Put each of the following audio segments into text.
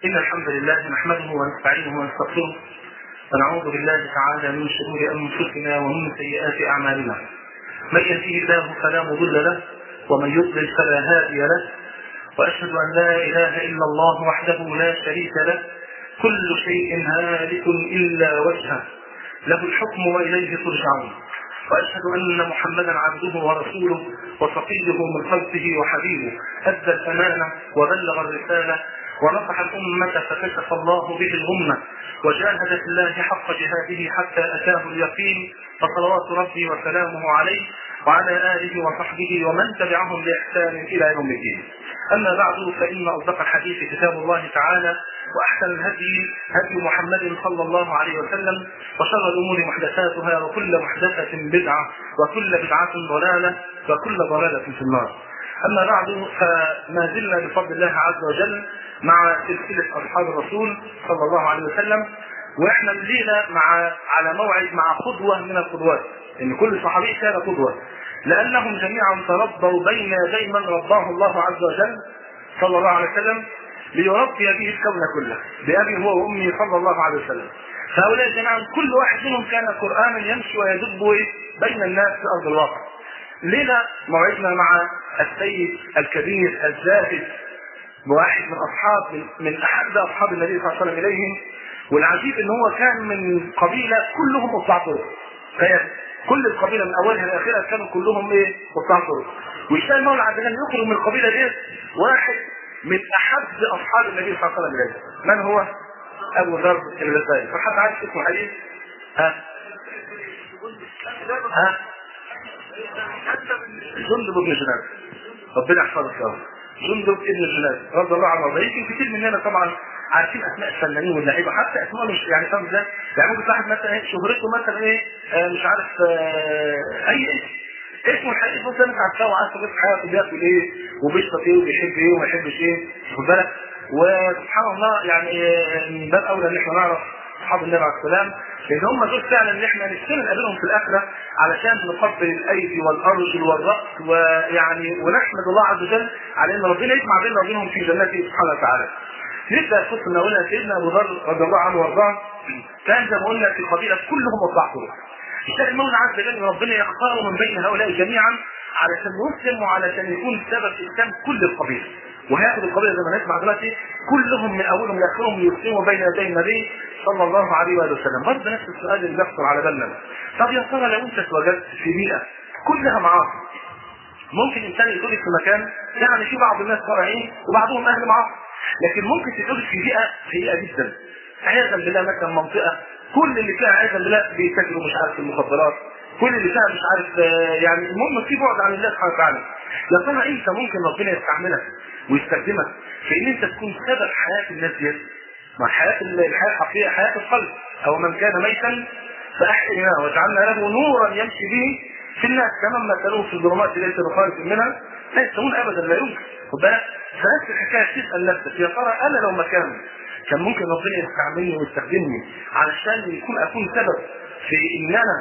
إن الحمد لله نحمده ونستعينه ونستغفره ونعوذ بالله تعالى من شرور أنفسنا ومن سيئات أعمالنا. من يهده الله فلا مضل له ومن يضلل فلا هادي له، وأشهد أن لا إله إلا الله وحده لا شريك له، كل شيء هالك إلا وجهه، له الحكم وإليه ترجعون. وأشهد أن محمدا عبده ورسوله وصفيه من خلقه وحبيبه، أدى الأمانة وبلغ الرسالة ونصح الأمة فكشف الله به الغمة، وجاهد في الله حق جهاده حتى أتاه اليقين، فصلوات ربي وسلامه عليه وعلى آله وصحبه ومن تبعهم بإحسان إلى يوم الدين. أما بعد، فإن أصدق الحديث كتاب الله تعالى، وأحسن الهدي هدي محمد صلى الله عليه وسلم، وشر الأمور محدثاتها، وكل محدثة بدعة، وكل بدعة ضلالة، وكل ضلالة في النار. أما بعد، فما زلنا بفضل الله عز وجل مع سلسلة أصحاب الرسول صلى الله عليه وسلم، وإحنا الليلة على موعد مع قدوة من القدوات، إن كل صحابي كان قدوة، لأنهم جميعا تربوا بين يدي من رباه الله عز وجل صلى الله عليه وسلم ليربي به الكون كله، بأبي هو وأمي صلى الله عليه وسلم. فهؤلاء جميعا كل واحد منهم كان قرآنا يمشي ويدب بين الناس في أرض الواقع. ليلة موعدنا مع السيد الكبير الزاهد، واحد من أحد أصحاب النبي صلى الله عليه وسلم إليهم. والعجيب إن هو كان من قبيلة كلهم قطاع طرق، كل القبيلة من أولها لآخرها كانوا كلهم قطاع طرق، ويشاء المولى عز وجل يخرج من القبيلة دي واحد من أحد أصحاب النبي صلى الله عليه وسلم إليه. من هو؟ أبو ذر الغفاري. فحد عارف اسمه حديث؟ جندب بن جناد، ربنا يحفظك يا رب. جندب بن جناد رضي الله عنه. يمكن كتير مننا طبعا عارفين اسماء الفنانين واللعيبه، حتى اسماء مش يعني فاهم ازاي؟ يعني ممكن واحد مثلا شهرته مثلا مش عارف اي اسمه الحقيقي مثلا انت عارفاه وعارف في حياته بياكل ايه وبيشرب ايه وبيحب ايه وما يحبش ايه، خد بالك. وسبحان الله يعني من باب اولى ان احنا نعرف اصحاب النبي عليه السلام، لان هم دول فعلا اللي احنا نفسنا نقابلهم في الاخره علشان نقبل الايدي والارجل والراس، ويعني ونحمد الله عز وجل على ان ربنا يجمع بيننا وبينهم في جنته سبحانه وتعالى. نبدا القصه من اولها. سيدنا ابو ذر رضي الله عنه وارضاه كان زي ما قلنا في القبيله كلهم وضعوا. الشيء المولى عز وجل ربنا يختار من بين هؤلاء جميعا علشان يسلم وعلشان يكون سبب اسلام كل القبيله، وهياخد القبيله زي ما نسمع دلوقتي كلهم من اولهم لاخرهم يسلموا بين يدي النبي صلى الله عليه واله وسلم. برضه نفس السؤال اللي بيخطر على بالنا، طب يا ترى لو انت اتوجدت في بيئه كلها معاصي، ممكن انسان يتولد في مكان يعني في بعض الناس صالحين وبعضهم اهل معاصي، لكن ممكن تتولد في بيئه سيئه جدا، عياذا بالله مثلا منطقه كل اللي فيها عياذا بالله بيتاجروا مش عارف المخدرات، كل اللي فيها مش عارف يعني المهم في بعد عن الله سبحانه وتعالى. يا ترى انت ممكن ربنا يستعملك ويستخدمك في ان انت تكون سبب حياه الناس دي؟ مع الحياه الحقيقيه حياه القلب، او من كان ميتا فاحييناه وجعلنا له نورا يمشي به في الناس كمن مثلوه في الظلمات ليس بخارج منها لا يستوون ابدا، لا يمكن. خد بالك، فنفس الحكايه تسال نفسك يا ترى انا لو مكاني كان ممكن ربنا يستعملني ويستخدمني علشان اكون سبب في ان انا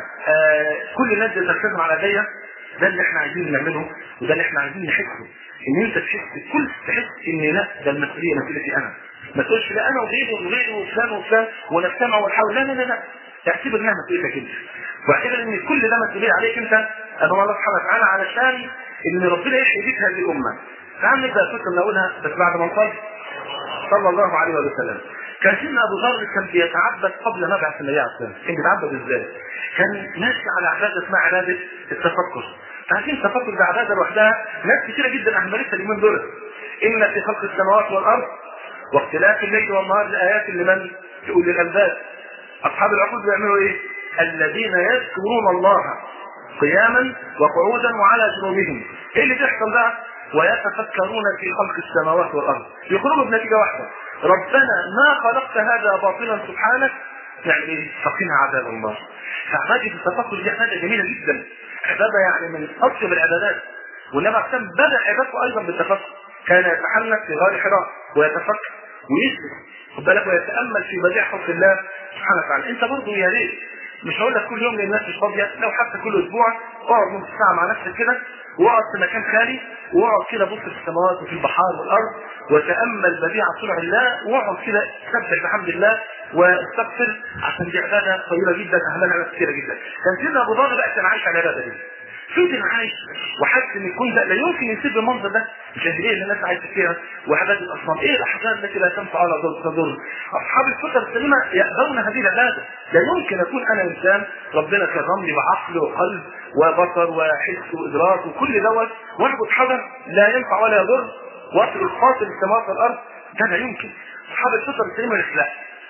كل الناس تلتزم على ايديا؟ ده اللي احنا عايزين نعمله، وده اللي احنا عايزين نحسه، ان انت تحس ان لا، ده المسؤوليه مسؤوليتي انا، ما تقولش لا انا وغيري وفلان وفلان ونجتمع ونحاول، لا لا لا لا، اعتبر انها مسؤوليتك انت، واعتبر ان كل ده مسؤوليه عليك انت امام الله سبحانه وتعالى علشان ان ربنا يحيي بيك هذه الامه. تعال نبدا الفكره من اولها بس بعد ما نصلي صلى الله عليه وسلم. كان سيدنا ابو ذر كان بيتعبد قبل مبعث النبي عليه الصلاه والسلام. كان بيتعبد ازاي؟ كان ماشي على عباده اسمها عباده التفكر. عارفين التفكر ده عباده لوحدها، ناس كثيره جدا اهملتها اليومين دول. ان في خلق السماوات والارض واختلاف الليل والنهار لايات لمن؟ لاولي الالباب. اصحاب العقول بيعملوا ايه؟ الذين يذكرون الله قياما وقعودا وعلى جنوبهم. ايه اللي بيحصل بقى؟ ويتفكرون في خلق السماوات والارض، يخرجوا بنتيجه واحده: ربنا ما خلقت هذا باطلا سبحانك، يعني فقنا عذاب الله. فعباده التفكر دي عباده جميله جدا، عباده يعني من اطيب العبادات. والنبي عليه الصلاه بدا عبادته ايضا بالتفكر، كان يتحنك في غار حراء ويتفكر ويسلم، خد بالك، ويتامل في بديع خلق الله سبحانه وتعالى. انت برضه يا ريت مش هقول لك كل يوم لان الناس مش فاضيه، لو حتى كل اسبوع اقعد نص ساعه مع نفسك كده، واقعد في مكان خالي، واقعد كده بص في السماوات وفي البحار والارض، وتامل بديع صنع الله، واقعد كده سبح بحمد الله واستغفر، عشان دي عباده طويله جدا اهملها ناس كثيره جدا. كان سيدنا ابو ذر بقى كان عايش على العباده دي، فضل عايش وحس ان يكون ده لا يمكن يسيب المنظر ده الجاهليه اللي الناس عايشه فيها وعباده الاصنام. ايه الاحزان التي لا تنفع ولا تضر؟ اصحاب الفطر السليمه يأبون هذه العباده. لا يمكن اكون انا انسان ربنا كرم لي بعقل وقلب وبصر وحس وادراك وكل دوت واعبد حجر لا ينفع ولا يضر واترك خاطر السماوات والارض. ده لا يمكن. اصحاب الفطر السليمه لا،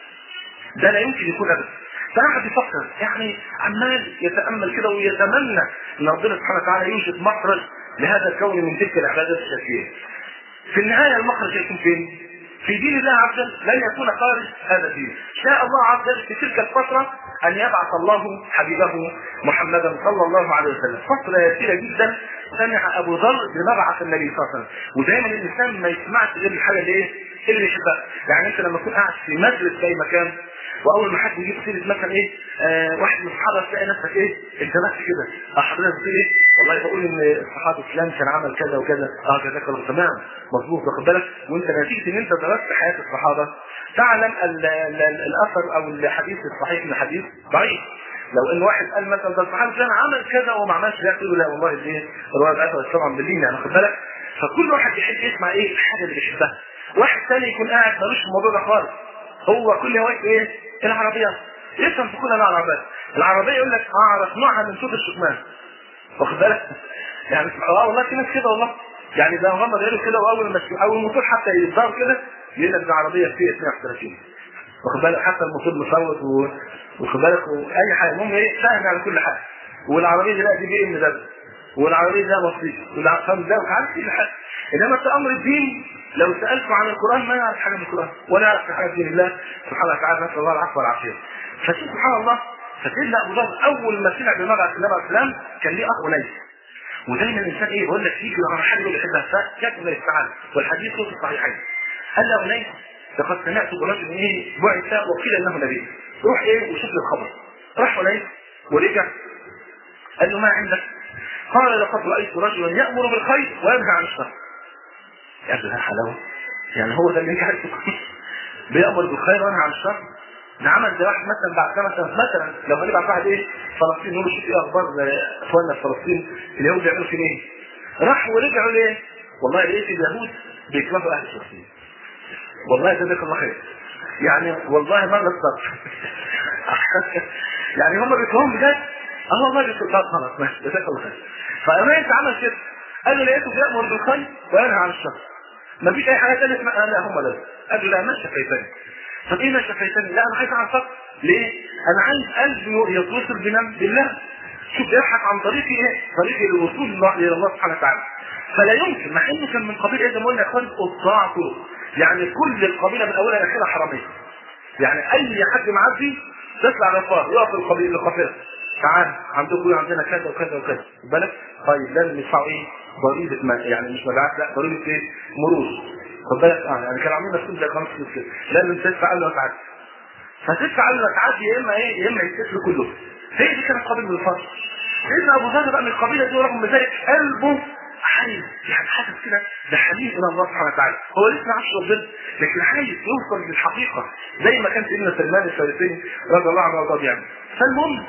ده لا يمكن يكون ابدا. فواحد يفكر يعني عمال يتامل كده ويتمنى ان ربنا سبحانه وتعالى يوجد مخرج لهذا الكون من تلك العبادات الشركيه. في النهايه المخرج يكون فين؟ في دين الله عز وجل. لن يكون خارج هذا الدين. شاء الله عز وجل في تلك الفتره ان يبعث الله حبيبه محمدا صلى الله عليه وسلم. فتره يسيره جدا سمع ابو ذر بمبعث النبي صلى الله عليه وسلم. ودايما الانسان ما يسمعش غير الحاجه اللي ايه؟ اللي يحبها. يعني انت لما تكون قاعد في مجلس في اي مكان واول ما حد يجيب سيره مثلا ايه واحد من الصحابه تلاقي نفسك ايه انتبهت كده حضرتك بتقول ايه والله بقول ان الصحابه فلان كان عمل كذا وكذا كذا كذا تمام مظبوط واخد بالك. وانت نتيجه ان انت درست حياه الصحابه تعلم الاثر او الحديث الصحيح من الحديث ضعيف. لو ان واحد قال مثلا ده الصحابي فلان عمل كذا وما عملش ده تقول لا والله دي روايه اثر طبعا بالدين يعني واخد بالك. فكل واحد يحب يسمع ايه الحاجه اللي بيحبها. واحد ثاني يكون قاعد ملوش في الموضوع ده خالص، هو كل هوايته ايه؟ العربيات. يفهم في كل انواع العربيات. العربيه يقول لك اعرف نوعها من صوت الشكمان واخد بالك. يعني والله في ناس كده والله يعني ده غمض عينه كده واول ما اول الموتور حتى يظهر كده يقول لك ده عربيه فيها 32 واخد بالك. حتى الموتور مصوت واخد بالك واي حاجه المهم ايه فاهم على كل حاجه. والعربيه دي لا دي بي ام ده والعربيه ده بسيط والعربيه ده عارف كل حاجه. انما في امر الدين لو سالته عن القران ما يعرف حاجه من القران ولا يعرف حاجه من دين الله سبحانه وتعالى. نسال الله العفو والعافيه. فشوف سبحان الله فسيدنا ابو ذر اول ما سمع بمبعث النبي عليه السلام كان ليه اخ انيس. ودايما الانسان ايه بيقول لك يجي على حاجه اللي يحبها فكتب يستعان والحديث في الصحيحين. قال له انيس لقد سمعت برجل ايه بعث وقيل انه نبي روح ايه وشوف لي الخبر. راح انيس ورجع قال له ما عندك؟ قال لقد رايت رجلا يامر بالخير وينهى عن الشر. قال له حلاوه يعني هو ده اللي انت عايزه بيامر بالخير وينهى عن الشر. ده عمل زي واحد مثلا بعد مثلا لو هنبعت واحد ايه فلسطين نقول له شوف ايه اخبار اخواننا في فلسطين اليهود بيعملوا فين ايه؟ راح ورجعوا ليه؟ والله لقيت اليهود بيكرهوا اهل فلسطين. والله جزاك الله خير. يعني والله ما نصدق يعني هم بيكرهوهم بجد. والله بيكرهوهم خلاص ماشي جزاك الله خير. فأمانة عمل كده قال له لقيته بيأمر بالخير وينهى عن الشر. ما فيش اي حاجه ثانيه اسمها لا هم لا. قال له لا ما شفيتني. طب ايه ما شفيتني؟ لا انا عايز اعرف ليه؟ انا عايز قلبي يتوصل بالله. شوف يبحث عن طريق ايه؟ طريق الوصول الى الله سبحانه وتعالى. فلا يمكن مع انه كان من قبيل ايه زي ما قلنا يا اخوان الطاعه يعني كل القبيله من اولها لاخرها حراميه. يعني اي حد معدي تطلع غفار يقف القبيله القافله تعال عندكم عندنا كذا وكذا وكذا بالك. طيب لازم ندفعوا ايه؟ ضريبه ما يعني مش مبيعات لا ضريبه ايه؟ مرور خد بالك. يعني كانوا عاملين نفسهم زي قناه السويس كده لازم تدفع قبل ما تعدي. فتدفع قبل ما تعدي يا اما ايه؟ يا اما يتقتلوا كلهم. هي دي كانت قبيله الفضل. سيدنا ابو ذر بقى من القبيله دي ورغم ذلك قلبه حي يعني حاسس كده ده حنين الى الله سبحانه وتعالى. هو لسه ما عرفش ربنا لكن عايز يوصل للحقيقه زي ما كان سيدنا سلمان الفارسي رضي الله عنه وارضاه يعني. فالمهم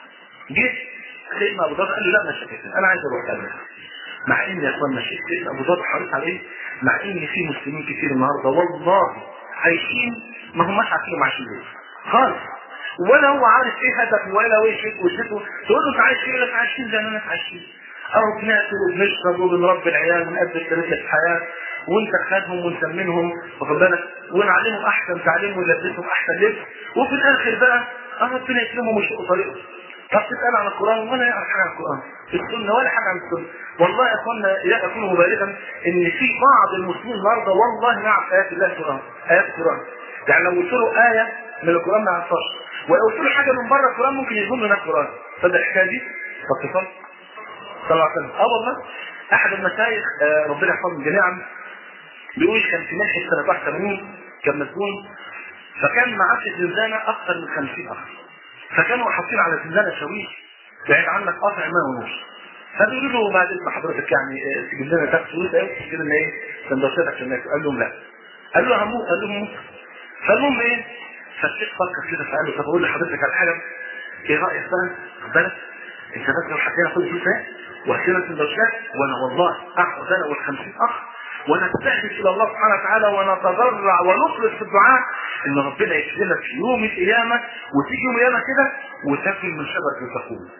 جه سيدنا ابو ذر قال له لا ما شكيتني انا عايز اروح قبلك. مع ان يا اخوان ماشي سيدنا ابو ذر حريص على ايه؟ مع ان في مسلمين كتير النهارده والله عايشين ما هماش عارفين عايشين ليه خالص ولا هو عارف ايه هدفه ولا هو ايه وجهته. تقول له انت عايش ايه؟ لك عايشين زي ما الناس عايشين او بناكل وبنشرب وبنربي العيال ونقدم شركه الحياه وانت خدهم ونسمنهم واخد بالك ونعلمهم احسن تعليم ونلبسهم احسن لبس وفي الاخر بقى ربنا يكرمهم ويشقوا طريقهم. طب تسال عن القران ولا يعرف حاجه عن القران السنه ولا حاجه عن السنه. والله يا اخوانا لا اكون مبالغا ان في بعض المسلمين النهارده والله ما يعرف ايات الله القران ايات القران. يعني لو قلت له ايه من القران ما يعرفهاش ولو قلت له حاجه من بره القران ممكن يظن انها القران. فده الحكايه دي فاتصل صلى الله عليه وسلم. والله احد المشايخ ربنا يحفظهم جميعا بيقول كان في منحه سنه 81 كان مسجون فكان معاه في الزنزانه اكثر من 50 اخ فكانوا حاطين على زنزانه شاويش بعيد عنك قطع ماء ونور. فبيقولوا له بعد اذن حضرتك يعني تجيب لنا تاكسي وتجيب لنا ايه سندوتشات عشان ناكل. قال لهم لا. قال له هموت. قال لهم موت. فالمهم ايه؟ فالشيخ فكر كده فقال له طب اقول لحضرتك على حاجه، ايه رايك بقى؟ خد بالك انت بس لو حكينا كل فلوس ايه وحكينا سندوتشات وانا والله اخذ انا وال50 اخ ونستهدف الى الله سبحانه وتعالى ونتضرع ونخلص في الدعاء ان ربنا يكفينا في يوم القيامه، وتيجي يوم القيامه كده وتاكل من شجره الزقوم.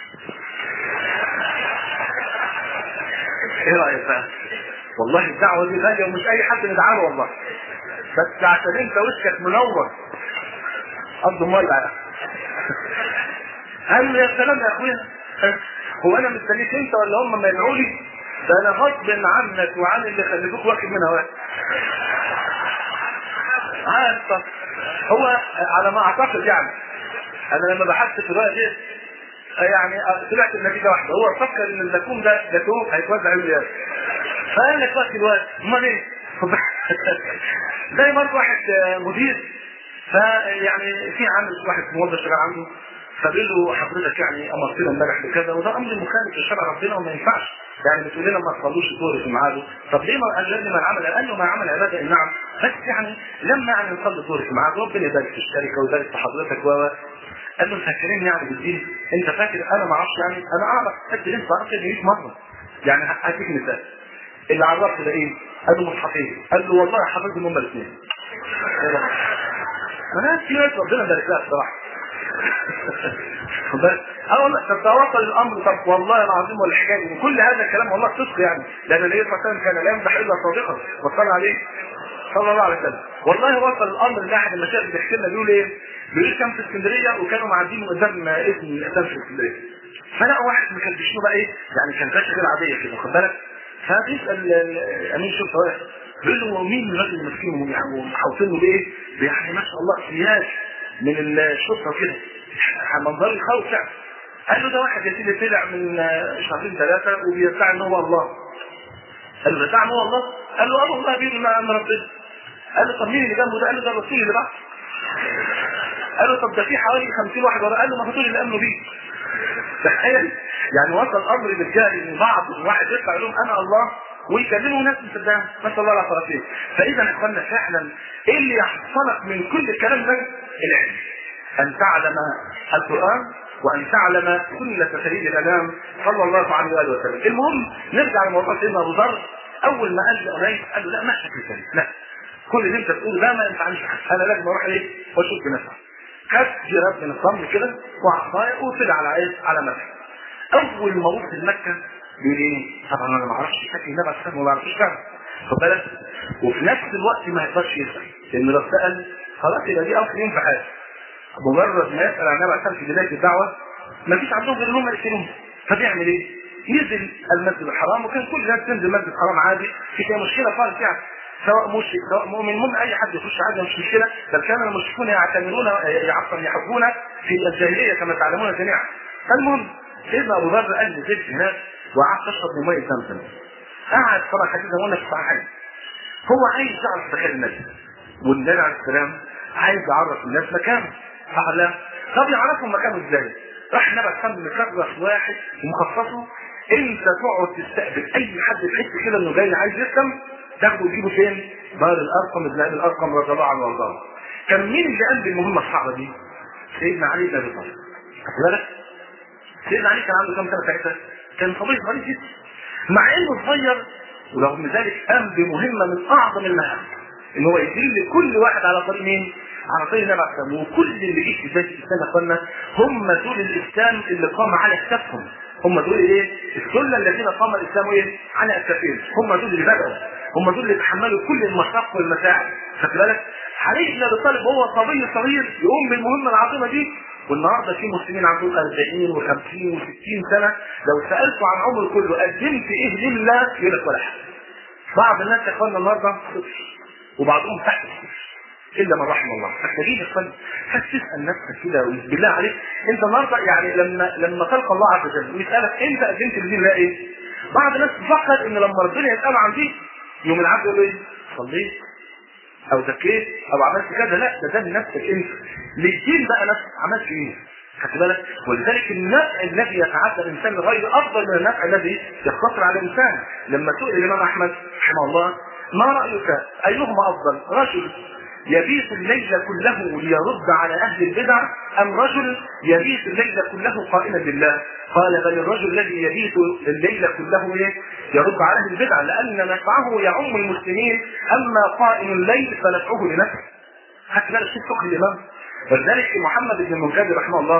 ايه رايك بقى؟ والله الدعوه دي غاليه ومش اي حد ندعى له والله، بس عشان انت وشك منور قد ميه بقى. قال له يا سلام يا اخويا، هو انا مستنيك انت ولا هم ما يدعوا لي؟ ده انا غصب عنك وعن اللي خليتوك واخد منها واحد. عارف هو على ما اعتقد يعني انا لما بحثت في الرؤيه دي يعني طلعت النتيجه واحده، هو فكر ان الزيتون ده جاتوه هيتوزع يوم القيامه. فقال لك وقت الوقت امال ايه؟ زي مرة واحد مدير فيعني في عامل واحد موظف شغال عنده فبيقول له حضرتك يعني امرتنا امبارح بكذا وده امر مخالف لشرع ربنا وما ينفعش، يعني بتقول لنا ما تصلوش الظهر في ميعاده، طب ليه ما اجلني من عمل؟ قال له ما عمل عباده نعم بس يعني لما يعني نصلي الظهر في ميعاده ربنا يبارك في الشركه ويبارك في حضرتك قال له فاكرين يعني بالدين؟ انت فاكر انا ما اعرفش؟ يعني انا اعرف قد انت عرفت 100 مره. يعني هديك مثال اللي عرفت ده ايه؟ قال له مصحفين. قال له والله حافظهم هم الاثنين. انا في ناس ربنا يبارك لها الصراحه. والله طب توصل الامر، طب والله العظيم والحكايه وكل هذا الكلام والله صدق يعني، لان النبي صلى الله عليه وسلم كان لا يمدح الا صادقا وصلى عليه صلى الله عليه وسلم. والله وصل الامر ان احد المشايخ بيحكي لنا بيقول ايه؟ بيقول كان في اسكندريه وكانوا معديين من قدام اسم من اسام في اسكندريه، فلقوا واحد مكلبشينه بقى ايه؟ يعني كان كاشف غير عاديه كده واخد بالك؟ فبيسال امين شرطه واحد بيقول له مين الراجل المسكين ومحوطين له بايه؟ يعني ما شاء الله سياج من الشرطه كده منظر يخوف يعني. قال له ده واحد يا سيدي طلع من شهرين ثلاثه وبيدعي ان هو الله. قال له بيدعي ان هو الله؟ قال له الله بيقول ما امر ربنا. قال له طب مين اللي جنبه ده؟ قال له ده الرسول اللي بعد. قال له طب ده في حوالي 50 واحد وراه. قال له ما هو دول اللي امنوا بيه. تخيل يعني وصل الامر بالجهل ان بعض واحد يطلع لهم انا الله ويكلموا ناس مصدقين نسال الله العافيه. فاذا يا اخوانا فعلا ايه اللي يحصلك من كل الكلام ده؟ العلم، ان تعلم القران وان تعلم سنه سيد الانام صلى الله عليه واله وسلم. المهم نرجع لموضوع سيدنا ابو ذر. اول ما قال لقريش قال له لا ما شكل ثاني، لا كل اللي انت بتقوله ده ما ينفعنيش، انا لازم اروح ايه واشوف بنفسي. خد جراب من الصمت كده وعصايه وطلع على ايه؟ على مكه. اول ما وصل مكه بيقول ايه؟ طبعا انا ما اعرفش شكل النبي عليه الصلاه ما بعرفش فعلا خد بالك، وفي نفس الوقت ما يقدرش يسال لان لو سال خلاص يبقى دي اول يوم في حياته. مجرد ما يسال عن النبي عليه الصلاه في بدايه الدعوه ما فيش عندهم غير ان هم يقتلوه. فبيعمل ايه؟ نزل المسجد الحرام وكان كل الناس تنزل المسجد الحرام عادي، في مشكله خالص يعني سواء مشرك سواء مؤمن، المهم اي حد يخش عادي مش مشكله. بل كان المشركون يعتمرون يحبون في الجاهليه كما تعلمون جميعا. فالمهم سيدنا ابو ذر قال نزلت هناك وقعدت اشرب من ميه زمزم. قعد طبعا حديث زي ما قلنا في الصحيحين هو عايز يعرف مكان النبي والنبي عليه السلام عايز يعرف الناس مكانه صح ولا لا؟ طب يعرفوا مكانه ازاي؟ راح النبي عليه السلام مكرس واحد ومخصصه انت تقعد تستقبل اي حد تحس كده انه جاي عايز يسلم تاخده تجيبه فين؟ دار الارقم ابن ابي الارقم رضي الله عنه وارضاه. كان مين اللي قام بالمهمه الصعبه دي؟ سيدنا علي بن ابي طالب. خد بالك؟ سيدنا علي كان عنده كام سنه ساعتها؟ كان صبي صغير جدا. مع انه صغير ورغم ذلك قام بمهمه من اعظم المهام ان هو يدل كل واحد على طريق مين؟ على طريق النبي عليه السلام. وكل اللي جه في بدايه الاسلام يا اخوانا هم دول الاسلام اللي قام على اكتافهم، هم دول ايه؟ السله الذين قام الاسلام ايه؟ على اكتافهم، هم دول اللي بدأوا، هم دول اللي تحملوا كل المشاق والمتاعب. خد بالك؟ علي بن ابي طالب هو صبي صغير يقوم بالمهمه العظيمه دي. والنهارده في مسلمين عندهم 40 و50 و60 سنه لو سالته عن عمره كله قدمت ايه لله يقول لك ولا حاجه. بعض الناس يا اخوانا النهارده صفر وبعضهم تحت الصفر الا من رحم الله. محتاجين يا اخوانا تسال نفسك كده بالله عليك انت النهارده يعني لما تلقى الله عز وجل ويسالك انت قدمت لله ايه؟ بعض الناس تفكر ان لما ربنا يساله عن دي يوم العبد يقول ايه؟ صليت او زكيت او عملت كذا. لا ده لنفسك انت. للدين بقى نفسك عملت ايه؟ خدت بالك؟ ولذلك النفع الذي يتعدى الانسان لغيره افضل من النفع الذي يقتصر على الانسان. لما سئل الامام احمد رحمه الله ما رايك ايهما افضل، رجل يبيت الليل كله ليرد على اهل البدع ام رجل يبيت الليل كله قائما لله؟ قال بل الرجل الذي يبيت الليل كله يرد على اهل البدع، لان نفعه يعم المسلمين، اما قائم الليل فنفعه لنفسه. حتى لا شيء فقه الامام. ولذلك محمد بن المنكدر رحمه الله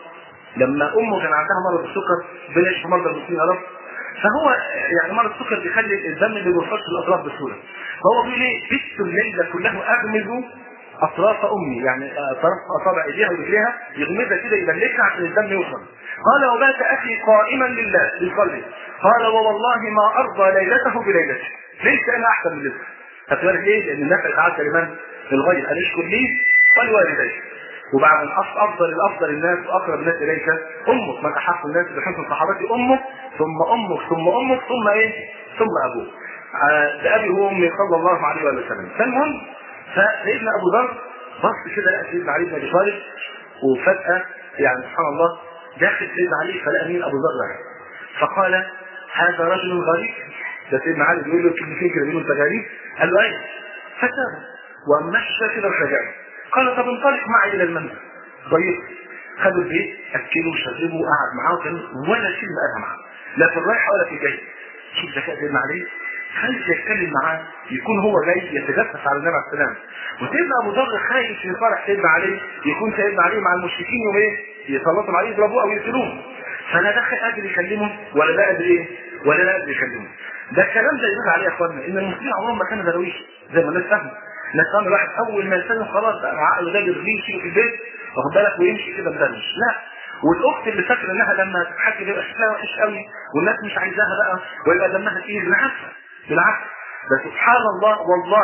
لما امه كان عندها مرض السكر، بلاش مرضى المسلمين يا رب، فهو يعني مرض السكر بيخلي الدم ما بيوصلش للاطراف بسهوله، فهو بيقول ايه؟ بت الليل كله اغمز اطراف امي، يعني طرف اصابع ايديها ورجليها يغمزها كده يبلكها عشان الدم يوصل. قال وبات اخي قائما لله يصلي، قال ووالله ما ارضى ليلته بليلته، ليس انا احسن من ليلته. هتقول ليه؟ لان النفع يتعدى لمن؟ للغير، ان اشكر لي ولوالديك. وبعد الافضل الناس واقرب الناس اليك امك، من احق الناس بحسن صحابتي امك ثم امك ثم امك ثم ايه؟ ثم ابوك. ده ابي وامي صلى الله عليه وسلم. فالمهم فسيدنا ابو ذر بص كده لقى سيدنا علي بن ابي طالب، وفجاه يعني سبحان الله داخل سيدنا علي فلقى مين؟ ابو ذر. فقال هذا رجل غريب. ده سيدنا علي بيقول له كلمتين كده بيقول انت غريب؟ قال له ايوه. فتاب ومشى كده وشجعه. قال طب انطلق معي الى المنزل. ضيق خدوا البيت اكلوا وشربوا وقعد معاه، كان ولا شيء قالها معاه لا في الرايحه ولا في الجاي. شوف ذكاء سيدنا علي، خايف يتكلم معاه يكون هو جاي يتجسس على النبي عليه السلام. وسيدنا ابو ذر خايف في فرح سيدنا علي يكون سيدنا علي مع المشركين وايه؟ يسلطوا عليه يضربوه او يقتلوه. فلا دخل قادر يكلمه ولا لا قادر ايه؟ ولا لا قادر يكلمه. ده الكلام ده يدل عليه يا اخوانا ان المسلمين عمرهم ما كانوا درويش زي ما الناس فاهمه. الناس فاهمه الواحد اول ما يسلم خلاص بقى عقله ده يرميه يشيله في البيت واخد بالك ويمشي كده مدرش. لا، والاخت اللي فاكره انها لما تحكي بيبقى شكلها وحش قوي والناس مش عايزاها بقى ويبقى دمها تقيل، بالعكس ده سبحان الله. والله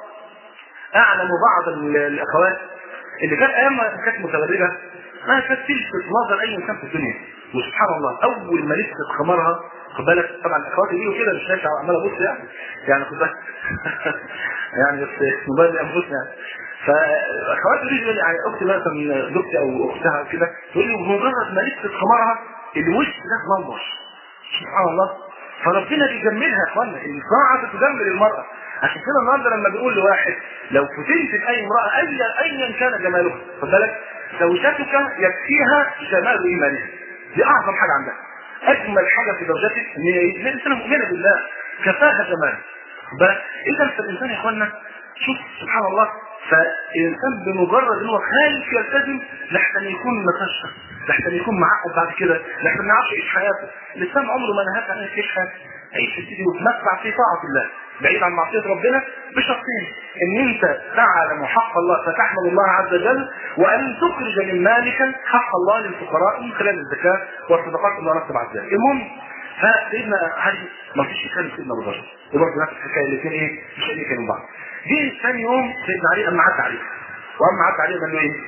اعلم بعض الاخوات اللي كان ايام ما كانت متبرجه ما كانت تلفت نظر اي انسان في الدنيا، وسبحان الله اول ما لبست خمارها خد بالك طبعا الاخوات يجوا كده مش ماشي عمال ابص يعني خد بالك يعني بس موبايل انفسنا يعني. فاخوات يجوا يعني اختي مثلا زوجتي او اختها كده تقول لي بمجرد ما لبست خمارها الوش ده منور سبحان الله. فربنا بيجملها يا اخوانا، الطاعه تجمل المراه. عشان كده النهارده لما بيقول لواحد لو فتنت باي امراه ايا كان جمالها خد بالك زوجتك يكفيها جمال ايمانها، دي اعظم حاجه عندها. اجمل حاجه في زوجتك ان هي الانسان مؤمنه بالله كفاها جمال خد بالك. اذا فالانسان يا اخوانا شوف سبحان الله، فالانسان بمجرد ان هو خايف يلتزم لحسن يكون مكشف، لحسن يكون معقد بعد كده، لحسن ما يعرفش يعيش حياته. الانسان عمره ما نهاك عن يعيش حياته، عيش سيدي وتمتع في طاعه الله بعيد عن معصيه ربنا بشرطين: ان انت تعلم حق الله فتحمد الله عز وجل، وان تخرج من مالك حق الله للفقراء من خلال الزكاه والصدقات اللي رتب على ذلك. المهم فسيدنا علي ما فيش يكلم سيدنا ابو ذر، وبرضه نفس الحكايه الاثنين ايه؟ مش قادرين يكلموا بعض. جه ثاني يوم سيدنا علي اما عدى عليه، واما عدى عليه قال له ايه؟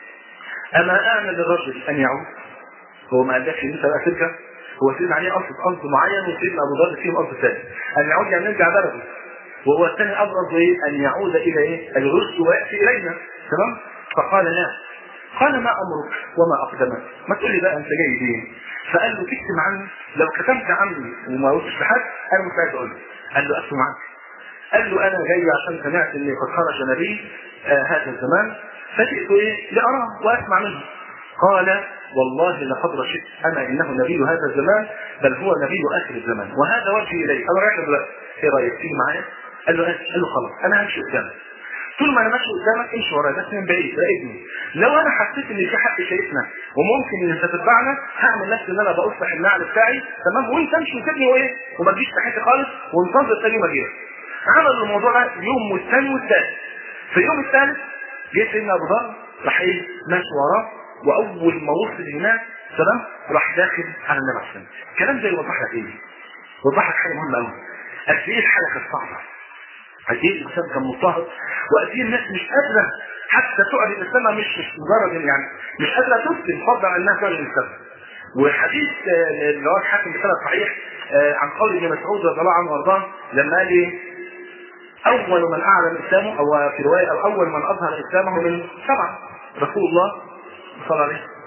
اما امن للرجل ان يعود؟ هو ما قالكش ان انت بقى ترجع؟ هو سيدنا علي قصد معين وسيدنا ابو ذر فيهم قصد ثاني، ان يعود يعني يرجع بلده، وهو الثاني ابرز ايه؟ ان يعود الى ايه؟ الرشد وياتي الينا. تمام؟ فقال لا. قال ما امرك وما اقدمك؟ ما تقول لي بقى انت جاي ليه؟ فقال له تكتم عني، لو كتمت عني وما قلتش لحد انا مش عايز اقول له. قال له اكتم عنك. قال له انا جاي عشان سمعت ان قد خرج نبي هذا الزمان فجئت ايه؟ لاراه واسمع منه. قال والله لقد رشدت انا انه نبي هذا الزمان بل هو نبي اخر الزمان وهذا وجهي اليه. انا رايح دلوقتي، ايه رايك تيجي معايا؟ قال له خلاص انا همشي قدامك، طول ما انا ماشي قدامك امشي ورايا بس من بعيد راقبني. لو انا حسيت ان في حد شايفنا وممكن ان انت تتبعنا هعمل نفسي ان انا بصلح النعل بتاعي تمام، وانت امشي وسيبني وايه وما تجيش ناحيتي خالص وانتظر ثاني يوم اجيلك. عملوا الموضوع ده يوم والثاني والثالث. في اليوم الثالث جه سيدنا ابو ذر راح ايه ماشي وراه، واول ما وصل هناك تمام راح داخل على النبي عليه الصلاه والسلام. الكلام ده يوضح لك ايه؟ يوضح لك حاجه مهمه قوي. قد ايه الحاله كانت صعبه، قد ايه الانسان كان مضطهد، وقد ايه الناس مش قادره حتى تعلن الاسلام، مش مجرد يعني مش قادره تسلم فضلا انها تعلن الاسلام. وحديث اللي هو الحاكم بسند صحيح عن قول ابن مسعود رضي الله عنه وارضاه لما قال ايه؟ اول من اعلن اسلامه او في روايه او اول من اظهر اسلامه من 7 رسول الله صلى الله عليه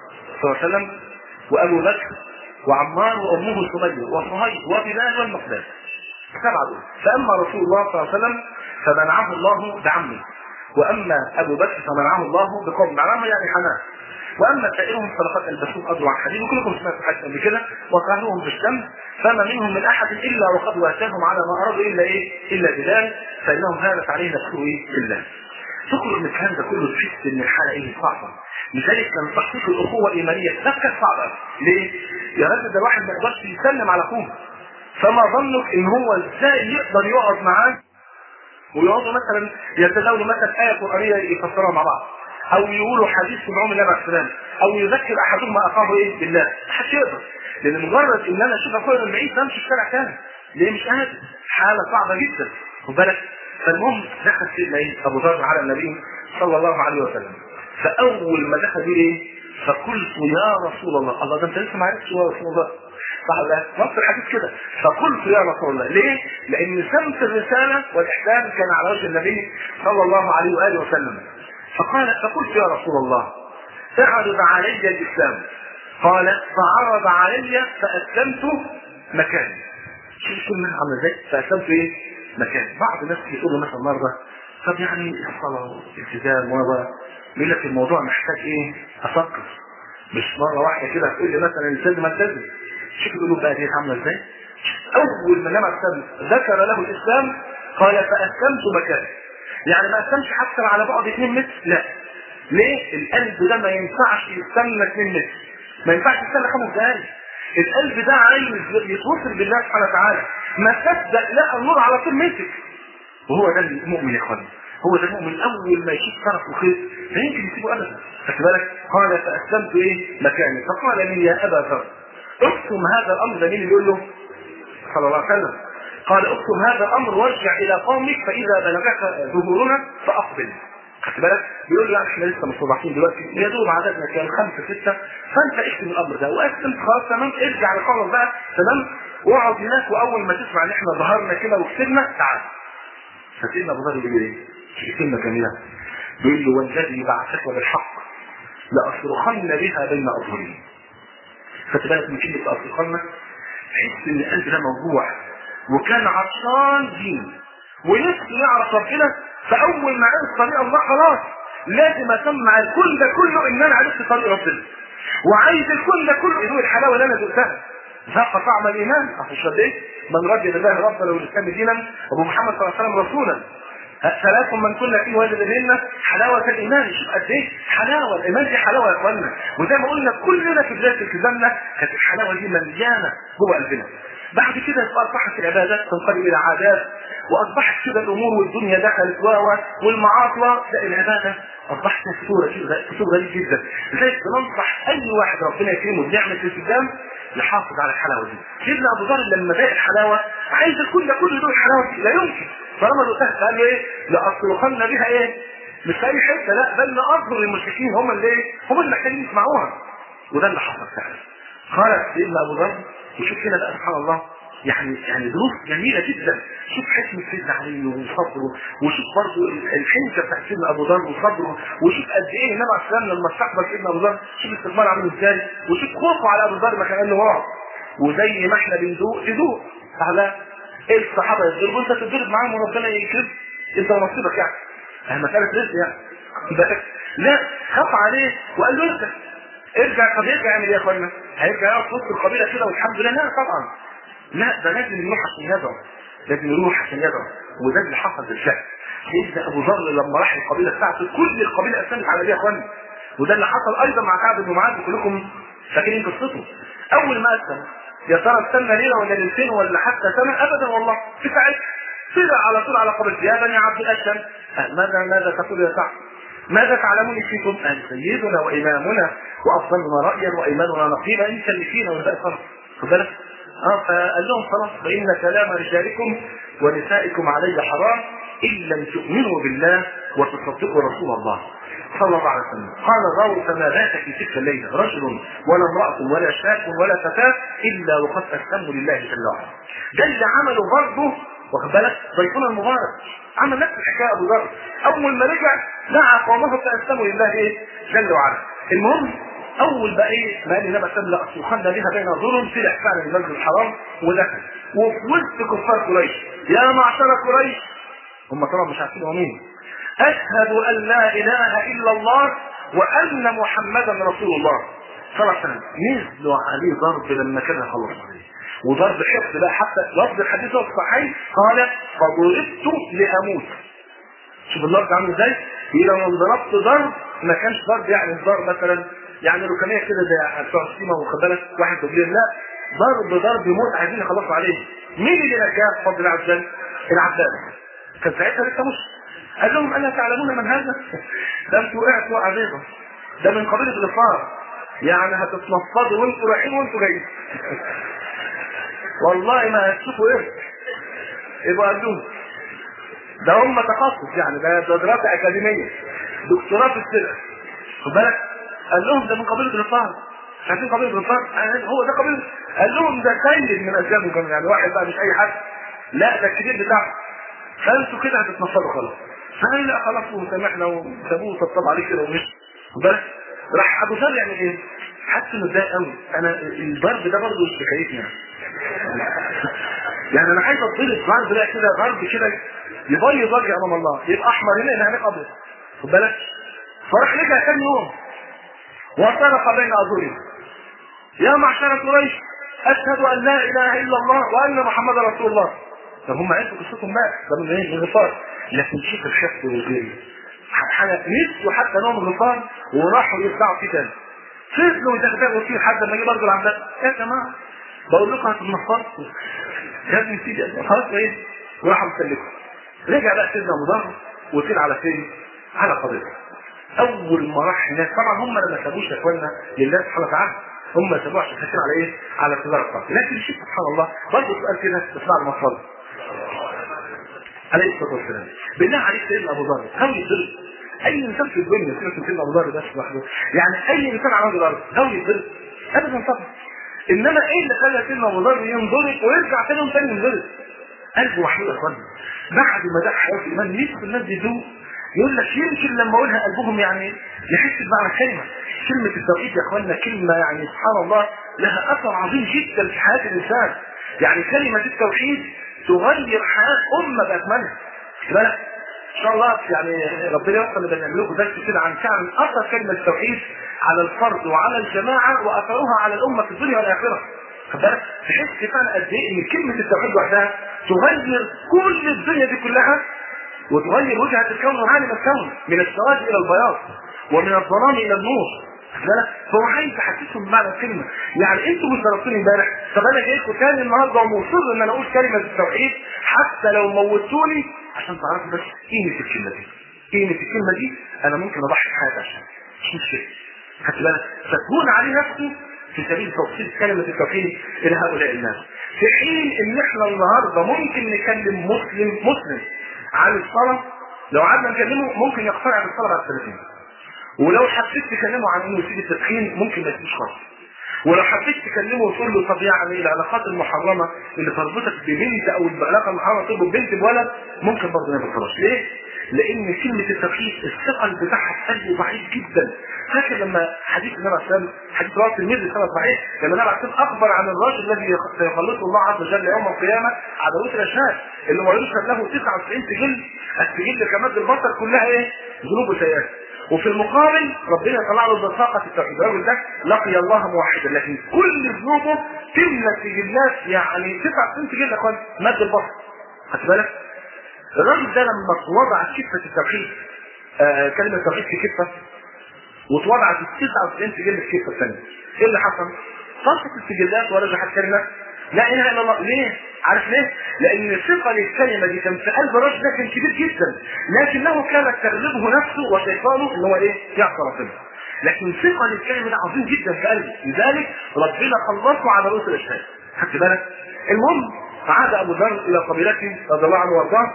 صلى الله عليه وسلم وابو بكر وعمار وامه سميه وصهيب وبلال والمقداد، 7 دول. فاما رسول الله صلى الله عليه وسلم فمنعه الله بعمه، واما ابو بكر فمنعه الله بقوم معه يعني حماه، واما سائرهم فلقد البسوهم اجر عن حديد، وكلكم سمعتوا حاجه قبل كده، وقالوهم بالشمس فما منهم من احد الا وقد واتاهم على ما ارادوا الا الا بلال، فانهم هانت عليه نفسه بالله. تخرج من الكلام ده كله تحس ان الحاله صعبه. لذلك كان تحقيق الاخوه الايمانيه ده كانت صعبه. ليه؟ يا راجل ده الواحد ما يقدرش يسلم على اخوه، فما ظنك ان هو ازاي يقدر يقعد معاه ويقعدوا مثلا يتداولوا مثلا ايه قرانيه يفسروها مع بعض، او يقولوا حديث في عمر النبي عليه السلام، او يذكر احدهم ما اخاه بالله. محدش يقدر، لان مجرد ان انا اشوف اخويا من بعيد امشي في الشارع تاني. ليه؟ مش قادر، حاله صعبه جدا. خد بالك. فالمهم دخل سيدنا ابو ذر على النبي صلى الله عليه وسلم، فاول ما دخل بيه فقلت يا رسول الله. الله، ده انت لسه ما عرفتش يا رسول الله، صح ولا نص الحديث كده؟ فقلت يا رسول الله. ليه؟ لان سمت الرساله والاحسان كان على وجه النبي صلى الله عليه واله وسلم. فقلت يا رسول الله اعرض علي الاسلام. قال فعرض علي فاسلمت مكاني. شوف الكلمه عامله ازاي؟ فاسلمت مكاني. بعض الناس يقولوا مثلا مره طب يعني الصلاه والالتزام يقول لك الموضوع محتاج افكر، مش مره واحده كده تقول لي مثلا التزم التزم. شوف القلوب بقى دي عامله ازاي. اول ما النبي ذكر له الاسلام قال فاسلمت مكاني. يعني ما اسلمش حتى على بعد 2 متر، لا. ليه؟ القلب ده ما ينفعش يستنى 2 متر، ما ينفعش يستنى 5 دقائق. القلب ده عايز يتوصل بالله سبحانه وتعالى، ما صدق لقى النور على طول مسك. وهو ده المؤمن يا اخواني، هو ده المؤمن. اول ما يشوف طرف وخير لا يمكن يسيبه ابدا. خد بالك. قال فاسلمت مكاني. فقال لي يا ابا ذر اقسم هذا الامر. ده مين اللي بيقول له؟ صلى الله عليه وسلم. قال اقسم هذا الامر وارجع الى قومك فاذا بلغك ظهورنا فاقبل. خد بالك. بيقول له يعني احنا لسه مستضعفين دلوقتي، يا دوب عددنا كان 5 6، فانت اكتب الامر ده واسلم خلاص تمام، ارجع لقومك بقى تمام، واقعد هناك، واول ما تسمع ان احنا ظهرنا كده وكسبنا تعال. فسيدنا ابو ذر بيقول ايه؟ كلمه جميله. بيقول له والذي بعثك بالحق لاصرخن بها بين اظهرهم. خدت بالك من كلمه اصرخن؟ تحس ان القلب ده موجوع وكان عطشان دين ونفسه يعرف ربنا، فاول ما عرف طريق الله خلاص لازم اسمع الكل ده كله ان انا عرفت طريق ربنا، وعايز الكل ده كله يدوق الحلاوه اللي انا ذقتها. ذاق طعم الايمان. اخشى ايه؟ من رضي بالله ربنا والاسلام دينا ابو محمد صلى الله عليه وسلم رسولا. 3 من كنا فيه وجد بهن حلاوه الايمان. شوف قد ايه حلاوه الايمان دي، حلاوه يا اخوانا. وزي ما قلنا كلنا في بدايه التزامنا كانت الحلاوه دي مليانه جوه قلبنا. بعد كده اصبحت العبادات تنقلب الى عادات، واصبحت كده الامور والدنيا دخلت والمعاصي، لا العباده اصبحت في صوره غريب جدا. لذلك بننصح اي واحد ربنا يكرمه بنعمه الالتزام يحافظ على الحلاوه دي. سيدنا ابو ذر لما ذاق الحلاوه عايز الكل ده كله يدوق الحلاوه دي، لا يمكن. طالما لو سهل قال له لاصرخن بها مش في اي حته، لا بل لاظهر المشركين هم اللي هم اللي محتاجين يسمعوها. وده اللي حصل فعلا. قال سيدنا ابو ذر، وشوف هنا بقى سبحان الله يعني دروس جميله جدا. شوف حكمه سيدنا علي وصبره، وشوف برضه الحنكه بتاعت سيدنا ابو ذر وصبره، وشوف قد ايه النبي عليه الصلاه والسلام لما استقبل سيدنا ابو ذر شوف استقبال عامل ازاي، وشوف خوفه على ابو ذر ما كان له ورع. وزي ما احنا بندوق تدوق على الصحابه يضربوا، انت تضرب معاهم وربنا يكرم انت ونصيبك يعني مساله رزق يعني. لا، خاف عليه وقال له ارجع. طب يرجع يعمل ايه يا اخوانا؟ هيرجع يقعد في وسط القبيله كده والحمد لله؟ لا طبعا، لا ده لازم يروح عشان يدعو، لازم يروح عشان يدعو. وده اللي حصل بالفعل. سيدنا ابو ذر لما راح القبيله بتاعته كل القبيله اسلمت على ايه يا اخوانا؟ وده اللي حصل ايضا مع كعب بن معاذ، كلكم فاكرين قصته. اول ما اسلم يا ترى استنى ليله ولا ليلتين ولا حتى سنه؟ ابدا والله، في ساعتها طلع على طول على قبيلته يا بني عبد الاشهر ماذا تقول يا سعد؟ ماذا تعلمون فيكم؟ سيدنا وامامنا وافضلنا رايا وايماننا نقيبا انت اللي فينا والباقي خلاص. خد بالك. فقال لهم خلاص فان كلام رجالكم ونسائكم علي حرام ان لم تؤمنوا بالله وتصدقوا رسول الله صلى الله عليه وسلم. قال الراوي فما بات في تلك الليله رجل ولا امراه ولا شاب ولا فتاه الا وقد اسلموا لله جل وعلا. ده اللي عمله برضه، واخد بالك، ضيفنا المبارك عمل نفس الحكايه ابو ذر. اول ما رجع دعا قومه فاسلموا لله جل وعلا. المهم اول بقى ايه ما قال النبي صلى الله عليه وسلم لاصلخن بها بين ظلم، طلع فعلا المسجد الحرام ودخل وفي وسط كفار قريش. يا معشر قريش، هم طبعا مش عارفين هو مين، اشهد ان لا اله الا الله وان محمدا رسول الله صلى الله عليه وسلم. نزلوا عليه ضرب لما كان يخلص عليه، وضرب حفظ بقى، حتى لفظ الحديث الصحيح قال فضربت لاموت. شوف الضرب عامل ازاي؟ لو ضربت ضرب ما كانش ضرب يعني الضرب مثلا يعني ركنيه كده زي بتوع السيما واخد بالك واحد دوبلين، لا، ضرب موت عايزين يخلصوا عليه. مين اللي نجاه بفضل الله عز وجل؟ العباس. كان ساعتها لسه مش قال لهم الا تعلمون من هذا؟ ده انتوا وقعتوا عظيمه، ده من قبيله الغفار، يعني هتتنفضوا وانتوا رايحين وانتوا جايين. والله ما هتشوفوا ايه يبقى قال لهم ده هم تخصص، يعني ده دراسه اكاديميه، دكتوراه في السلع، خد بالك. قال لهم ده من قبيله الغفار. عارفين قبيله الغفار؟ هو ده قبيله. قال لهم ده سيد من اسلامهم، يعني واحد بقى مش اي حد، لا ده الكبير بتاعه. فانتوا كده هتتنصروا خلاص. فقال لا خلاص وسامحنا وسابوه وطبطب عليه كده ومشي. بس راح ابو ذر يعمل ايه؟ حس انه اتضايق قوي، انا الضرب ده برضه مش حكايتنا. يعني انا عايز اضرب ضرب بقى كده، ضرب كده يبيض وجهي امام الله، يبقى احمر هنا هناك ابيض، خد بالك. فراح رجع ثاني يوم وصرخ بين اظهرهم يا معشر قريش اشهد ان لا اله الا الله وان محمدا رسول الله. طب هم عرفوا قصتهم بقى، ده من ايه؟ من الغفار. لكن شوف الحقد والغير، حاجه نسوا حتى نوم الغفار وراحوا يرجعوا فيه تاني. فضلوا يدغدغوا فيه لحد ما جه برضه العباس. يا جماعه بقول لكم هتتنفضوا يا ابني سيدي خلاص ايه؟ وراحوا مسلكوا. رجع بقى سيدنا ابو ذر وطير على فين؟ على قضيته. اول ما راح هناك طبعا هم ما سابوش يا اخوانا لله سبحانه وتعالى، هم سابوه عشان خايفين على ايه؟ على التجاره بتاعته. لكن شوف سبحان الله برضه سؤال كده بس بعد ما صلى عليه الصلاه والسلام، بالله عليك سيدنا ابو ذر غاوي يضرب اي انسان في الدنيا؟ سيدنا ابو ذر بس لوحده، يعني اي انسان على وجه الارض غاوي يضرب ابدا طبعا. انما ايه اللي خلى سيدنا ابو ذر ينضرب ويرجع ثاني يوم ثاني ينضرب؟ قلبه محمود يا اخوانا. بعد ما دق حياه الايمان نفس الناس يدوق، يقول لك يمكن لما اقولها قلبهم يعني يحس بمعنى كلمه التوحيد يا اخوانا، كلمه يعني سبحان الله لها اثر عظيم جدا في حياه الانسان. يعني كلمه التوحيد تغير حياه امه باكملها. خد بالك ان شاء الله، يعني ربنا يوفقنا ان نعمل لكم درس كده عن فعلا اثر كلمه التوحيد على الفرد وعلى الجماعه واثرها على الامه في الدنيا والاخره. خد بالك تحس فعلا قد ايه ان كلمه التوحيد لوحدها تغير كل الدنيا دي كلها، وتغير وجهه الكون وعالم الكون من السواد الى البياض ومن الظلام الى النور. فهو عايز يحسسهم بمعنى الكلمه. يعني انتوا مش ضربتوني امبارح، طب انا جاي لكم تاني النهارده ومصر ان انا اقول كلمه التوحيد حتى لو موتوني عشان تعرفوا بس قيمه الكلمه دي. قيمه الكلمه دي انا ممكن اضحي بحياتي عشان مش مشكله. خدت بالك؟ فتكون عليه نفسه في سبيل توصيل كلمه التوحيد الى هؤلاء الناس. في حين ان احنا النهارده ممكن نكلم مسلم عن الصلاه، لو قعدنا نكلمه ممكن يقتنع بالصلاه بعد 30. ولو حبيت تكلمه عن انه يسيب التدخين ممكن ما يسيبش خالص. ولو حبيت تكلمه وتقول له طب يعني العلاقات المحرمه اللي تربطك ببنت او العلاقه المحرمه تربط بنت بولد ممكن برضه ما يبطلش. ليه؟ لان كلمه التوحيد الثقل بتاعها في قلبه ضعيف جدا. فاكر لما حديث النبي عليه الصلاه حديث رواه الترمذي سنه صحيح، لما النبي عليه الصلاه اخبر عن الرجل الذي سيخلصه الله عز وجل يوم القيامه على رؤوس الاشهاد اللي هو يشهد له 99 سجل، السجل كمد البصر كلها ايه؟ ذنوب وسيئات. وفي المقابل ربنا طلع له بطاقه التوحيد، الراجل ده لقي الله موحدا لكن كل ذنوبه تملى سجلات، يعني 99 سجل يا اخوان مد البصر. خدت بالك؟ الراجل ده لما وضع كفه التوحيد كلمه التوحيد في كفه واتوضعت 99 سجل في الكفه الثانيه، ايه اللي حصل؟ طلقت السجلات ورجحت كلمه لا اله الا الله. ليه؟ عارف ليه؟ لان ثقل الكلمه دي كان في قلب الرجل ده كان كبير جدا، لكنه كانت تغلبه نفسه وشيطانه ان هو ايه؟ يعصى ربنا. لكن ثقل الكلمه ده عظيم جدا في قلبه، لذلك ربنا خلصه على رؤوس الاشهاد. خدت بالك؟ المهم فعاد ابو ذر الى قبيلته رضي الله عنه وارضاه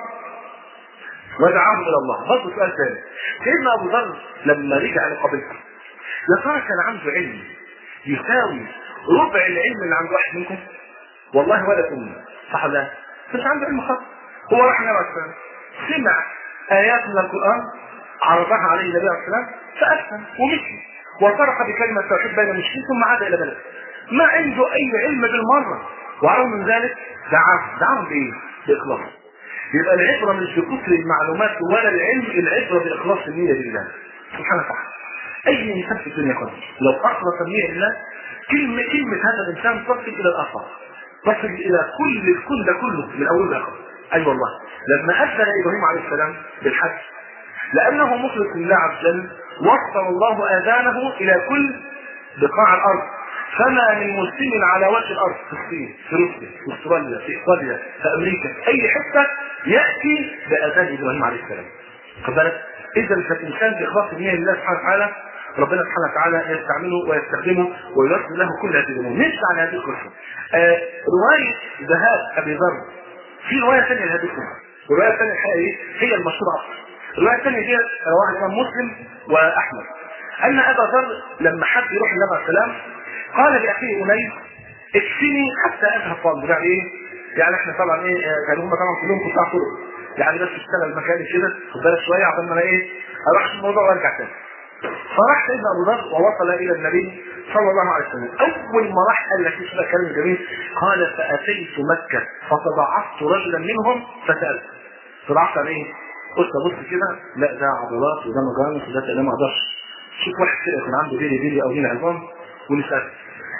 ودعاهم الى الله. برضه سؤال ثاني، سيدنا ابو ذر لما رجع لقبيلته يا ترى كان عنده علم يساوي ربع العلم اللي عند واحد منكم؟ والله ولا كنا صح ولا لا؟ مش عنده علم خالص. هو راح النبي عليه السلام سمع ايات من القران عرضها عليه النبي عليه السلام فاسلم ومشي، وصرح بكلمة توحيد بين المشركين ثم عاد إلى بلده، ما عنده أي علم بالمرة، وعلى من ذلك دعاهم بإيه؟ بإخلاص. يبقى العبرة مش بكثر المعلومات ولا العلم، العبرة بإخلاص النية لله سبحانه وتعالى. أي إنسان في الدنيا كله لو أخلص النية لله، كلمة هذا الإنسان تصل إلى الآفاق، تصل إلى كل الكون ده كله من أول لآخر. أي والله لما أذن إبراهيم عليه السلام بالحج لأنه مخلص لله عز وجل، وصل الله آذانه إلى كل بقاع الأرض، فما من مسلم على وجه الأرض في الصين، في روسيا، في أستراليا، في إيطاليا، في أمريكا، في أي حتة يأتي بأذان إبراهيم عليه السلام. خد بالك؟ إذا فالإنسان بإخلاص النية لله سبحانه وتعالى ربنا سبحانه وتعالى يستعمله ويستخدمه وييسر له كل هذه الأمور. نمشي على هذه القصة. رواية ذهاب أبي ذر في رواية ثانية لهذه القصة، الرواية الثانية هي المشهورة أكثر. الرواية الثانية دي رواها الإمام مسلم وأحمد أن أبا ذر لما حب يروح النبي عليه السلام قال لأخيه أنيس اكفني حتى أذهب طالب. يعني إيه؟ يعني إحنا طبعا إيه كانوا هم طبعا كلهم قطاع طرق، يعني بس اشتغل مكاني كده خد بالك شوية عشان ما أنا إيه أروح في الموضوع وأرجع تاني. فراح سيدنا أبو ذر ووصل إلى النبي صلى الله عليه وسلم. أول ما راح قال لك إيش بقى كلام جميل، قال فأتيت مكة فتضعفت رجلا منهم فسألت. تضعفت عن إيه؟ قلت ابص كده لا ده عضلات وده مجانس وده تقليل ما اقدرش. شوف واحد كده يكون عنده بيلي او هنا عظام ونسأل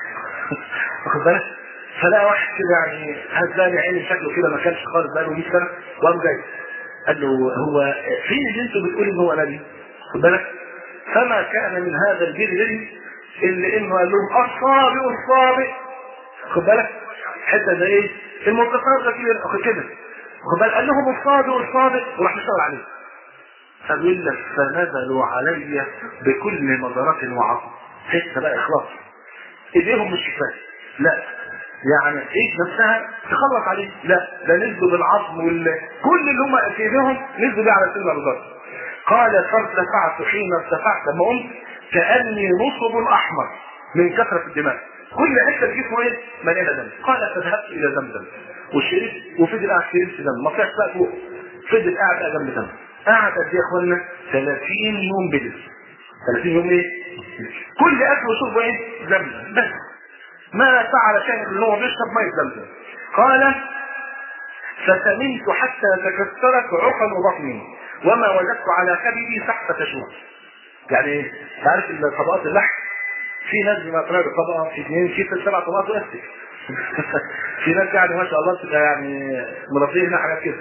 واخد بالك؟ فلا واحد كده يعني هزاني عيني شكله كده ما كانش خالص بقاله 100 سنه وقام جاي قال له هو فين اللي انتوا بتقولوا ان هو نبي؟ خد بالك؟ فما كان من هذا البيلي اللي انه قال لهم الصابئ خد بالك؟ حتى زي ايه؟ المتصرف كده خد بالك؟ قال لهم الصادق وراح يشتغل عليه. فقال لك فنزلوا علي بكل مضرات وعظم. حتى بقى اخلاص ايديهم مش كفايه، لا يعني ايد نفسها تخلص عليه، لا ده نزلوا بالعظم كل اللي هم في ايديهم نزلوا بيه على سيدنا ابو ذر. قال فارتفعت حين ارتفعت لما قمت كاني نصب احمر من كثره الدماء، كل حته في جسمه ايه مليانه دم. قال فذهبت الى زمزم وشربت وفضل قاعد في دم، ما طلعش بقى فوق، فضل قاعد جنب دم. قعد قد ايه يا اخوانا؟ 30 يوم بلس. 30 يوم ايه؟ كل اكل وشربه ايه؟ زمزم بس. ما فعل شيء ان هو بيشرب ميه زمزم. قال فسمنت حتى تكسرت عقل بطني وما وجدت على كبدي سحفة شهور. يعني ايه؟ تعرف طبقات اللحم في ناس بما طلع طبقه في اثنين في 7 طبقات واستك في ناس يعني ما شاء الله تبقى يعني مرضيه هنا حاجات كده.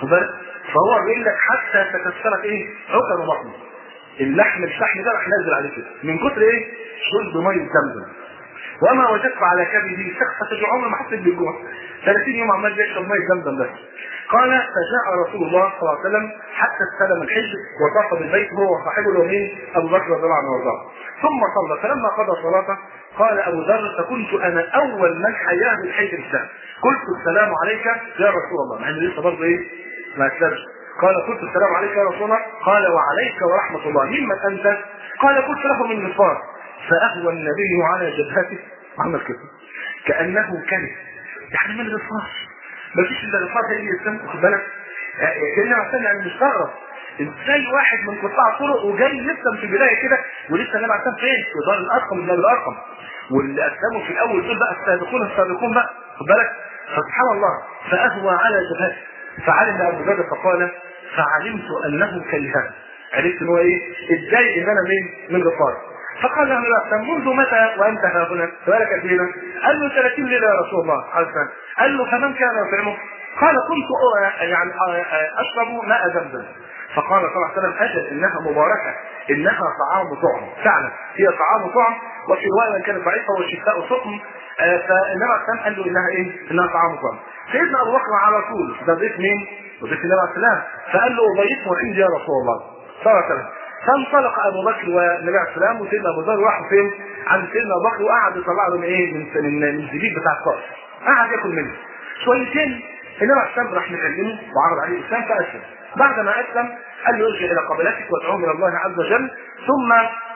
فهو بيقول لك حتى تكسرت ايه؟ عقل وبطني. اللحم الشحم ده راح نازل عليه كده من كتر ايه؟ شرب ميه زمزم. وما وجدت على كبدي سخفة جوع ما حسيت بالجوع. 30 يوم عمال يشرب ميه زمزم بس. قال فجاء رسول الله صلى الله عليه وسلم حتى استلم الحج وطاف بالبيت هو وصاحبه اليمين ابو بكر رضي الله عنه وارضاه. ثم صلى، فلما قضى صلاته قال ابو ذر فكنت انا اول من حياه بالحي الاسلام. قلت السلام عليك يا رسول الله، مع ان لسه برضه ايه؟ ما اسلمش. قال قلت السلام عليك يا رسول الله. قال وعليك ورحمه الله، ممن انت؟ قال قلت له من غفار. فاهوى النبي على جبهته عمل كده كانه كلب، يعني من غفار ما فيش الا غفار هي الاسلام. خد بالك كانه عشان يعني مستغرب ازاي واحد من قطاع طرق وجاي لسه في البدايه كده ولسه جاي عشان فين؟ في دار الارقم من دار الارقم، واللي اسلموا في الاول دول بقى السابقون بقى. خد بالك؟ فسبحان الله فاهوى على جبهته فعلم ابو ذر فقال فعلمت انه كلهان، عرفت ان هو ايه؟ ازاي ان انا من غفار. فقال له لا منذ متى وانت ها هنا؟ فبالك فينا؟ قال له 30 ليله يا رسول الله عليه السلام. قال له فمن كان يطعمه؟ قال كنت يعني اشرب ماء زمزم. فقال صلى الله عليه وسلم اجل انها مباركه انها طعام طعم، فعلا هي طعام طعم، وفي روايه كانت ضعيفه والشفاء سقم. فالنبي عليه السلام قال له انها ايه؟ انها طعام طعم. سيدنا ابو بكر على طول ده ضيف مين؟ وضيف النبي عليه السلام، فقال له ضيفه عندي يا رسول الله صلى الله عليه وسلم. فانطلق ابو بكر والنبي عليه السلام وسيدنا ابو ذر راحوا فين؟ عند سيدنا ابو بكر وقعد يطلع له من ايه؟ من الزبيب بتاع الصرف، قعد ياكل منه شويتين. النبي عليه السلام راح مكلمه وعرض عليه الاسلام فاسلم. بعد ما اسلم قال له ارجع الى قبيلتك وادعوهم الى الله عز وجل، ثم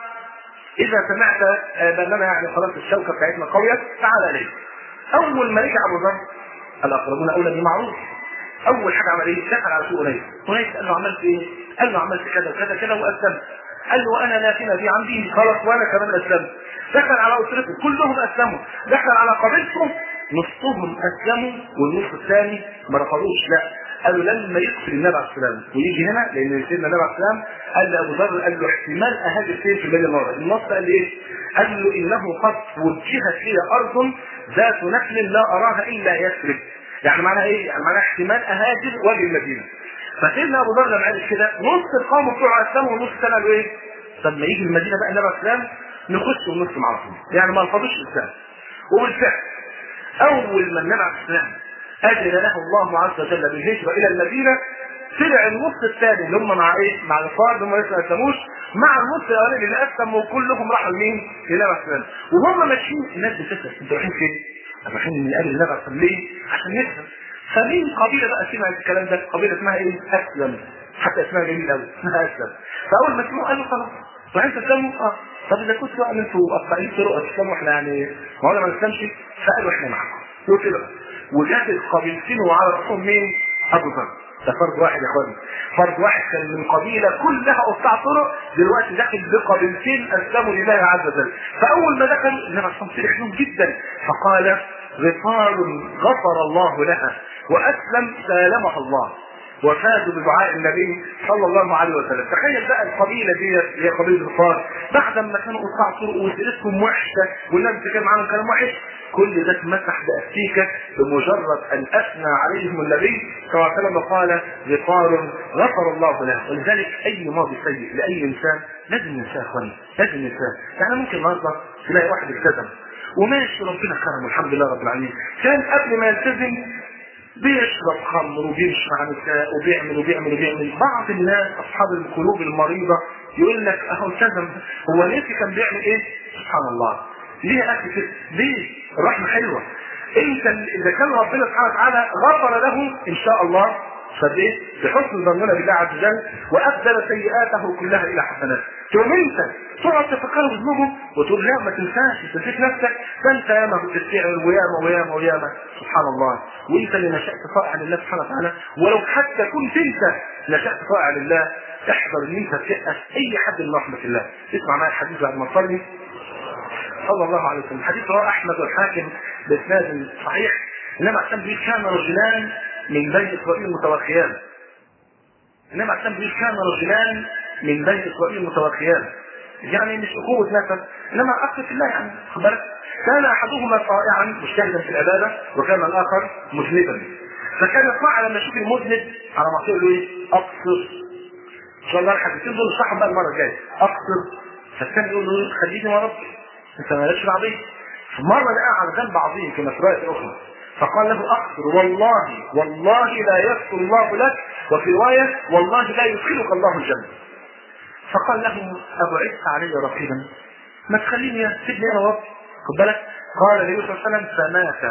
اذا سمعت باننا يعني خلاص الشوكه بتاعتنا قويه تعال اليه. اول ما رجع ابو ذر الاقربون اولى بالمعروف، اول حاجه عمل ايه؟ دخل على سوق انيس قال له عملت ايه؟ قال له عملت كذا وكذا كذا واسلمت. قال له وانا لا فينا دي عندي خلاص وانا كمان اسلمت. دخل على اسرته كلهم اسلموا، دخل على قبيلته نصهم اسلموا والنص الثاني ما رفضوش. لا قالوا لما يقتل النبي عليه السلام ويجي هنا، لان سيدنا النبي عليه السلام قال لابو ذر قال له احتمال اهاجر فين في المدينه المره. النص قال له ايه؟ قال له انه قد وجهت لي ارض ذات نخل لا اراها الا يثرب. يعني معناها ايه؟ يعني معناها احتمال اهاجر وجه المدينه. فسيدنا ابو ذر لما قال كده نص القوم بتوع اسلموا والنص الثاني قالوا ايه؟ طب ما يجي المدينه بقى النبي عليه السلام نخش ونص معاه، يعني ما رفضوش الاسلام. وبالفعل اول ما النبي عليه السلام اذن له الله عز وجل بالهجره الى المدينه، طلع النص الثاني اللي هم مع ايه؟ مع الكفار اللي هم لسه ما اسلموش، مع النص الاولاني اللي اسلموا وكلهم راحوا لمين؟ للنبي عليه السلام. وهم ماشيين الناس بتسال انتوا رايحين فين؟ رايحين من قبل النبي عليه السلام ليه؟ عشان نسلم. فمين قبيله بقى سمعت الكلام ده؟ قبيله اسمها ايه؟ اسلم، حتى اسمها جميل قوي اسمها اسلم. فاول ما سمعوا قالوا خلاص رايحين تسلموا؟ اه طب اذا كنتوا بقى انتوا قطاعين طرق تسلموا احنا يعني ما نسلمش، فقالوا احنا معاكم وكده. وجات القبيلتين وعلى راسهم مين؟ ابو ذر. ده فرد واحد يا اخواني، فرد واحد كان من قبيله كلها قطاع طرق، دلوقتي داخل بقبيلتين اسلموا لله عز وجل. فاول ما دخل النبي عليه الصلاه فرح لهم جدا، فقال غفار غفر الله لها واسلم سالمها الله، وفازوا بدعاء النبي صلى الله عليه وسلم. تخيل بقى القبيله دي هي قبيله غفار، بعد ما كانوا قطاع طرق وسيرتهم وحشه والناس بتتكلم معاهم كلام وحش، كل ده اتمسح باستيكه بمجرد ان اثنى عليهم النبي صلى الله عليه وسلم وقال غفار غفر الله له. ولذلك اي ماضي سيء لاي انسان لازم ننساه اخواني، لازم ننساه. يعني ممكن النهارده تلاقي واحد التزم وماشي ربنا كرمه الحمد لله رب العالمين، كان قبل ما يلتزم بيشرب خمر وبيمشي مع نساء وبيعمل. بعض الناس اصحاب القلوب المريضه يقول لك اهو التزم، هو نسي كان بيعمل ايه؟ سبحان الله. ليه يا اخي كده؟ ليه؟ الرحمه حلوه. انت اذا كان ربنا سبحانه وتعالى غفر له ان شاء الله فايه؟ بحسن ظننا بالله عز وجل وابدل سيئاته كلها الى حسنات. تقوم انت تقعد تفكر بذنوبه وتقول لا ما تنساش تنسيش نفسك، فانت ياما بتستعمل وياما سبحان الله. وانت اللي نشأت طائع لله سبحانه وتعالى، ولو حتى كنت انت نشأت طائع لله احذر ان انت تيأس اي حد من رحمه الله. اسمع معايا الحديث بعد ما نصلي صلى الله عليه وسلم. الحديث رواه احمد والحاكم باسناد صحيح. انما عشان بيقول كان رجلان من بني اسرائيل متوخيان. من بني اسرائيل متوخيان، يعني مش اخوه نسب انما اخ في الله، يعني خد بالك. كان احدهما طائعا مجتهدا في العباده وكان الاخر مذنبا. فكان الطائع لما يشوف المذنب على معصيه يقول له ايه؟ اقصر. ان شاء الله الحديثين دول نشرحهم بقى المره الجايه. اقصر. فالثاني يقول له خليني يا رب انت مالكش بعضيه. فمره لقاه على جنب عظيم في مسرائه اخرى فقال له اقصر والله لا يغفر الله لك، وفي روايه والله لا يدخلك الله الجنه. فقال له ابعدت علي رقيبا، ما تخليني سيبني انا رب. خد بالك. قال النبي صلى الله عليه وسلم فمات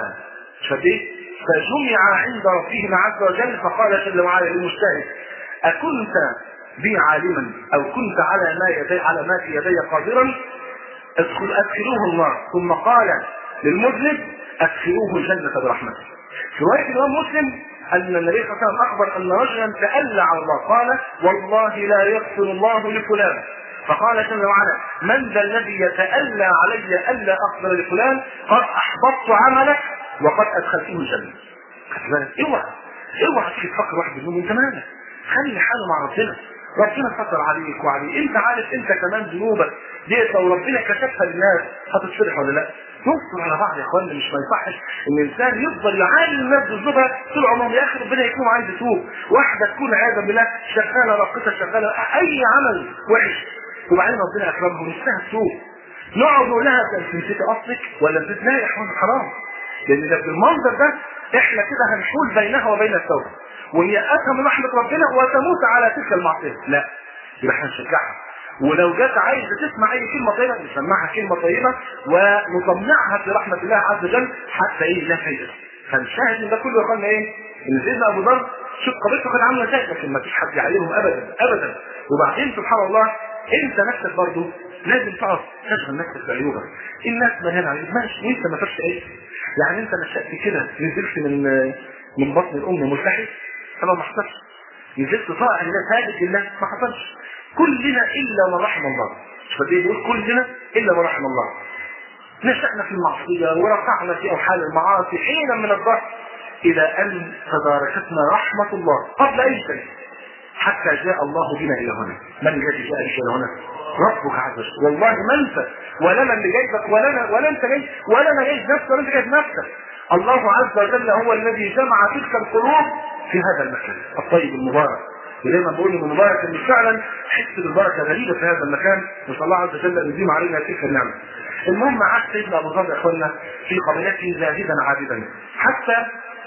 فجمع عند ربهم عز وجل فقال جل وعلا للمجتهد اكنت بي عالما او كنت على ما في يدي قادرا ادخلوه النار. ثم قال للمذنب ادخلوه الجنه برحمته. في روايه الامام مسلم ان النبي صلى الله عليه وسلم اخبر ان رجلا تألى على الله قال والله لا يغفر الله لفلان. فقال جل وعلا من ذا الذي يتألى علي الا اغفر لفلان؟ قد احبطت عملك وقد ادخلته الجنه. اوعى تيجي تفكر واحد منهم انت مالك، خلي حاله مع ربنا ستر عليك وعليه. انت عارف انت كمان ذنوبك ديت لو ربنا كشفها للناس هتتصلح ولا لا؟ نصبر على بعض يا اخوانا. مش ما يصحش ان الانسان يفضل يعاني الناس بذنوبها طول عمره. يا اخي ربنا يكون عايز يتوب. واحده تكون عياذا بالله شغاله راقصه شغاله اي عمل وحش وبعدين ربنا اكرمها ونفسها تتوب، نقعد نقول لها انت نسيت اصلك ولا نسيت؟ لا يا اخوان حرام، لان ده بالمنظر ده احنا كده هنحول بينها وبين التوبه وهي اتى من رحمه ربنا وتموت على تلك المعصيه. لا، يبقى احنا نشجعها. ولو جت عايزه تسمع اي كلمه طيبه نسمعها كلمه طيبه ونطمعها في رحمه الله عز وجل حتى لا تيأس. فالشاهد من ده كله يقول ايه؟ ان سيدنا ابو ذر شوف قضيته كانت عامله ازاي، لكن ما فيش حد يعلمهم ابدا. وبعدين سبحان الله انت نفسك برضه لازم تعرف تشغل نفسك بعيوبك. الناس مليانه عيوب ماشي وانت ما فيش ايه. يعني انت نشأت كده نزلت من بطن الام ملتحي؟ طبعا ما حصلش. نزلت طائع لله ثابت لله ما حصلش. كلنا الا من رحم الله. مش بدي يقول كلنا الا من رحم الله. نشأنا في المعصية ورفعنا في أوحال المعاصي حينا من الظهر إلى أن تداركتنا رحمة الله قبل أي شيء حتى جاء الله بنا إلى هنا. من الذي جاء بنا إلى هنا؟ ربك عز وجل. والله ما أنت ولا من اللي جايبك ولا أنت جاي ولا أنا جايب نفسك ولا أنت جايب نفسك. الله عز وجل هو الذي جمع تلك القلوب في هذا المكان الطيب المبارك. ودايما بقول ان المبارك ان فعلا حس بالبركه غريبه في هذا المكان، نسال الله عز وجل ان يديم علينا تلك النعمه. المهم عاش سيدنا ابو ذر يا اخوانا في قبيلته زاهدا عابدا حتى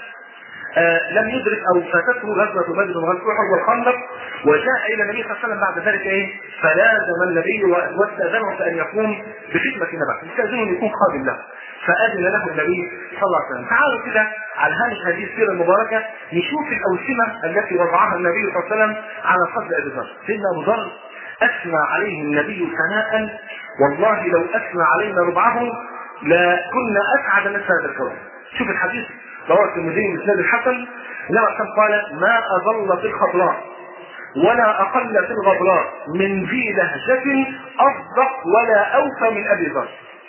لم يدرك او فاتته غزوه بدر وغزوه احد والخندق، وجاء الى النبي صلى الله عليه وسلم بعد ذلك فلازم النبي واستاذنه فان يقوم بخدمه النبي، استاذنه ان يكون قابل له، فاذن له النبي صلى الله عليه وسلم. تعالوا كده على هامش هذه السيره المباركه نشوف الاوسمه التي وضعها النبي صلى الله عليه وسلم على فضل ابي ذر. سيدنا ابو ذر اثنى عليه النبي ثناء والله لو اثنى علينا ربعه لكنا اسعد الناس هذا الكون. شوف الحديث رواه الترمذي من اسناد الحسن، النبي قال ما اضل في الخضراء ولا اقل في الغبراء من ذي لهجه اصدق ولا اوفى من ابي ذر.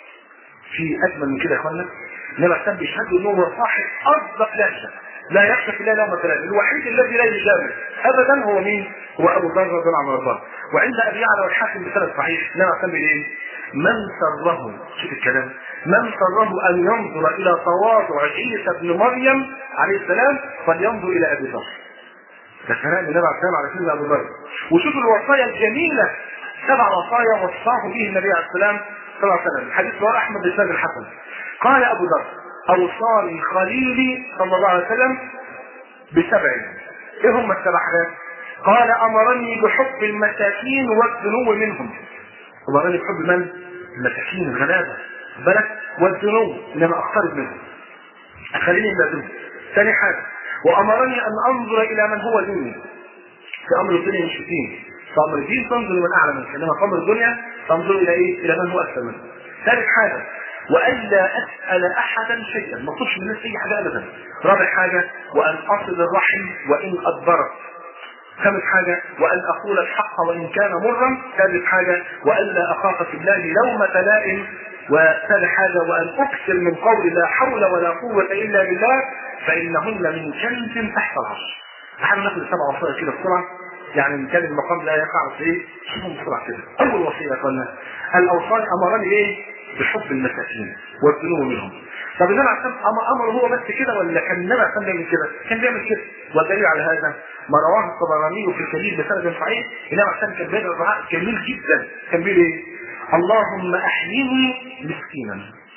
في اجمل من كده يا اخوانا؟ النبي كان بيشهد انه هو صاحب اصدق لهجه لا يخشى في الله لومة لائم، الوحيد الذي لا يجامل ابدا هو مين؟ هو ابو ذر رضي الله عنه وارضاه. وعند ابي يعلى والحاكم بسند صحيح النبي كان بيقول من سره، شوف الكلام، من سره ان ينظر الى تواضع عيسى ابن مريم عليه السلام فلينظر الى ابي ذر. ده كلام النبي عليه السلام على سيدنا ابو ذر. وشوف الوصايا الجميله، 7 وصايا وصاه به النبي عليه السلام صلى الله عليه وسلم. الحديث رواه احمد بن الحسن. قال ابو ذر اوصاني خليلي صلى الله عليه وسلم ب7. ايه هم ال7 حاجات؟ قال امرني بحب المساكين والذنو منهم. امرني بحب من؟ المساكين الغلابه بالك، والذنو ان انا اقترب منهم اخليني لازم. ثاني حاجه وامرني ان انظر الى من هو دوني. في امر الدنيا مش دين، في امر الدين تنظر لمن اعلى منك، انما في امر الدنيا تنظر الى ايه؟ الى من هو اكثر منك. ثالث حاجه والا اسال احدا شيئا، ما اطلبش من الناس اي حاجه ابدا. رابع حاجه وان اصل الرحم وان ادبرت. خامس حاجه وان اقول الحق وان كان مرا. ثالث حاجه والا اخاف في الله لومة لائم. وثالث حاجه وان اكثر من قول لا حول ولا قوه الا بالله فانهن من كنز تحت العرش. احنا ناخد ال7 وصايا كده بسرعه، يعني نتكلم المقام لا يقع في ايه؟ شوفوا بسرعه كده. اول وصيه يا اخوانا الاوصان امرني ايه؟ بحب المساكين والذنوب منهم. طب النبي عليه الصلاه والسلام امر هو بس كده ولا كان النبي عليه الصلاه والسلام كده؟ كان بيعمل كده. والدليل على هذا ما رواه الطبراني في الكبير بسند صحيح، النبي عليه الصلاه والسلام كان بيدعو دعاء جميل جدا، كان بيقول ايه؟ اللهم احيني مسكينا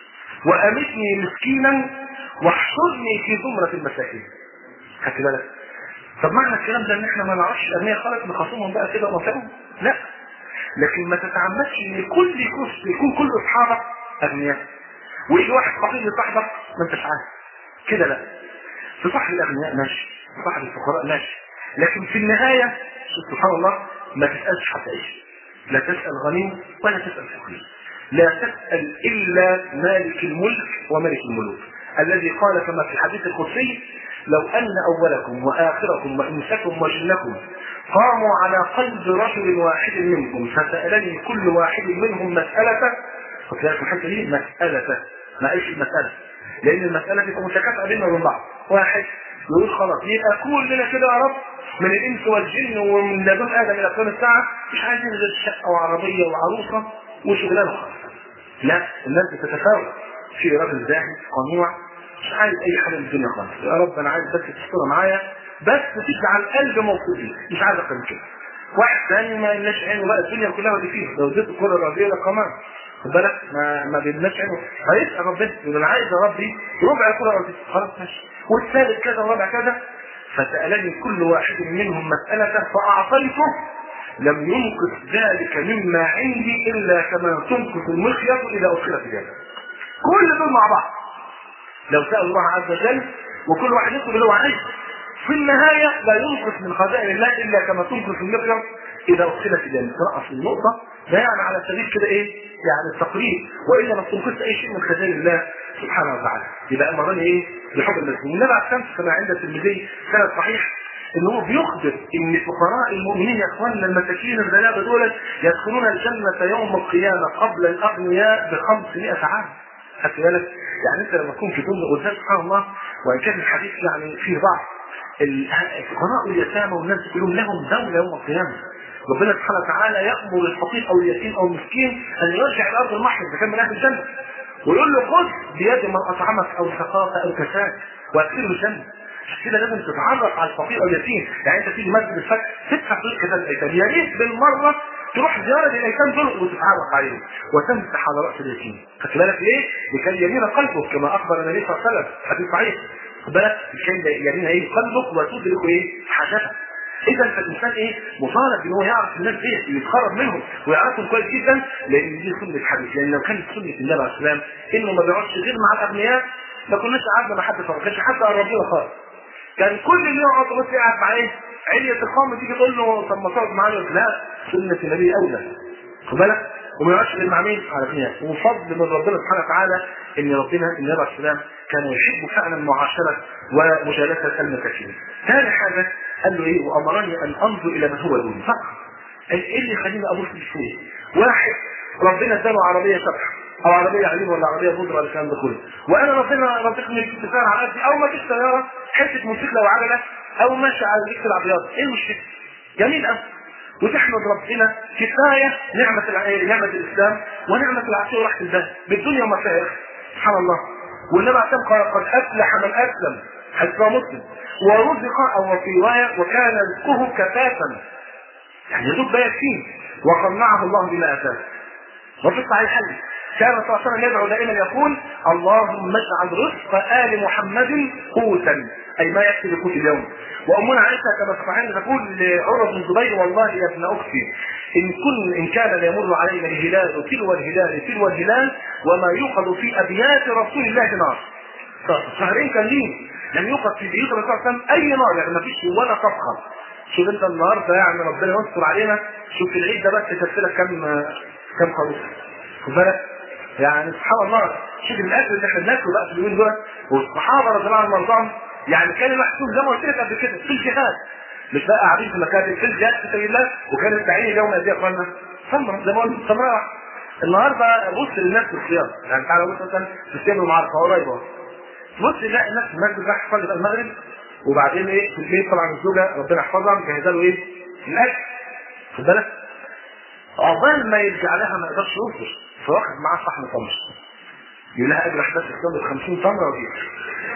وامتني مسكينا واحشرني في زمره المساكين. خدت بالك؟ طب معنى الكلام ده ان احنا ما نعرفش الاغنياء خالص نخاصمهم بقى كده ونفعهم؟ لا، لكن ما تتعمدش ان يكون كل اصحابك اغنياء ويجي واحد فقير لصاحبك ما انتش عارف كده. لا، تصاحب الاغنياء ماشي، تصاحب الفقراء ماشي، لكن في النهايه سبحان الله ما تسالش حتى ايش. لا تسال غني ولا تسال فقير، لا تسال الا مالك الملك وملك الملوك الذي قال كما في الحديث القدسي لو ان اولكم واخركم وانسكم وجنكم قاموا على قلب رجل واحد منكم فسالني كل واحد منهم مسالته. خد بالك الحته دي مسالته، ما قالش المساله، لان المساله دي متكافئه بيننا وبين بعض. واحد يقول خلاص يبقى كلنا كده يا رب من الانس والجن ومن لدن ادم الى قيام الساعه مش عايزين غير شقه وعربيه وعروسه وشغلانه خالص. لا، الناس بتتفاوت. في راجل زاهد قنوع مش عايز اي حاجه من الدنيا خالص، يا رب انا عايز بس تستر معايا بس تجعل القلب موجود، مش عايز اكتر من كده. واحد ثاني ما لناش عينه بقى الدنيا كلها ودي فيه، لو اديته كره رضيه ده كمان خد بالك ما بيدناش عينه، هيسال ربنا يقول انا عايز يا ربي ربع كره رضيه، خلاص ماشي، والثالث كذا وربع كذا. فسالني كل واحد منهم مساله فاعطيته لم ينقص ذلك مما عندي الا كما تنقص المخيط اذا ادخلت الجنه. كل دول مع بعض لو سأل الله عز وجل وكل واحد يطلب اللي هو عايزه في النهاية لا ينقص من خزائن الله إلا كما تنقص المخيط إذا أدخلت الجنة. تنقص النقطة ده يعني على سبيل كده إيه؟ يعني التقريب، وإلا ما تنقص أي شيء من خزائن الله سبحانه وتعالى. يبقى أمرني إيه؟ بحب المسلمين. النبي عليه الصلاة والسلام كما عند الترمذي سند صحيح ان هو بيخبر ان فقراء المؤمنين يا اخواننا المساكين الغلابه دول يدخلون الجنه يوم القيامه قبل الاغنياء ب 500 عام. خدت بالك؟ يعني انت لما تكون في دنيا قدام سبحان الله، وان كان الحديث يعني فيه ضعف، الفقراء واليتامى والناس كلهم لهم دوله يوم القيامه. ربنا سبحانه وتعالى يامر الفقير او اليتيم او المسكين ان يرجع الى ارض المحشر اذا كان من اهل الجنه، ويقول له خذ بيد من اطعمك او سقاك او كساك وادخله الجنه. كده لازم تتعرف على الفقير او اليتيم. يعني انت تيجي مسجد الفتح تدفع فلوس كده الايتام، يا ريت بالمره تروح زياره الايتام دول وتتعرف عليهم وتمسح على راس اليتيم. خدت بالك ليه؟ لكي يلين قلبك كما اخبر النبي صلى الله عليه وسلم حديث صحيح. خد بالك لكي يلين ايه قلبك وتدرك ايه حاجتك. اذا فالانسان ايه مطالب ان هو يعرف الناس دي ويتقرب منهم ويعرفهم كويس جدا، لان دي سنه الحديث. لان لو كانت سنه النبي عليه السلام انه ما بيقعدش غير مع الاغنياء ما كناش قعدنا مع حد فقط، ما كانش حد قربنا خالص. كان كل اللي يقعد بس قاعد مع ايه؟ علية القوم تيجي تقول له طب ما تقعد معانا، لا سنة النبي اولى. خد بالك؟ وما يقعدش غير مع مين؟ على الاغنياء. وفضل من ربنا سبحانه وتعالى ان ربنا النبي عليه السلام كان يحب فعلا معاشرة ومجالسة المساكين. ثاني حاجة قال له ايه؟ وامرني ان انظر الى من هو دوني فقط. ايه اللي يخليني ابص للسوق؟ واحد ربنا اداله عربية شبح او عربيه عليم ولا عربيه بودره ولا الكلام ده كله، وانا ربنا رزقني بالسياره على قدي او ما فيش سياره حته موتوسيكل وعجله او ماشي على رجل العربيات، ايه المشكله؟ جميل قوي. وتحمد ربنا كفايه نعمه الاسلام ونعمه العافيه وراحه البال بالدنيا وما فيها. سبحان الله. والنبي عليه الصلاه والسلام قال قد افلح من اسلم حديث مسلم ورزق او في روايه وكان رزقه كفافا، يعني يدوب بقى فيه وقنعه الله بما اتاه. وفي الصحيحين كان صلى الله عليه وسلم يدعو دائما يقول اللهم اجعل رزق آل محمد قوتا، أي ما يكفي لقوت اليوم. وأمنا عائشة كما صحيحين تقول لعروة بن الزبير والله يا ابن أختي إن كان ليمر علينا الهلال تلو الهلال وما يوقد في أبيات رسول الله نار. شهرين كاملين لم يوقد في بيوت الرسول صلى الله عليه وسلم أي نار، يعني ما فيش ولا طبخة. شوف انت النهارده يعني ربنا يستر علينا، شوف في العيد ده بس تكفلك كم خروف. خد بالك؟ يعني سبحان الله شوف الاكل اللي احنا بناكله بقى في اليومين دول، والصحابه رضي الله عنهم وارضاهم يعني كان المحسوب زي ما قلت لك قبل كده في الجهاد، مش بقى قاعدين في مكاتب في الجهاد في سبيل الله، وكان التعيين اليوم قد ايه يا اخوانا؟ ثمره زي ما قلت ثمره. النهارده بص للناس في الصيام، يعني تعالى بص مثلا في الصيام المعرفه قريبه، بص تلاقي الناس في المسجد راح يصلي بقى المغرب وبعدين ايه في البيت طبعا الزوجه ربنا يحفظها مجهزه له ايه؟ الاكل. خد بالك؟ عقبال ما يرجع لها ما يقدرش يصبر، فواخد معاه صحن تمر يقول لها اجرح بس التمر 50 تمره وجيب.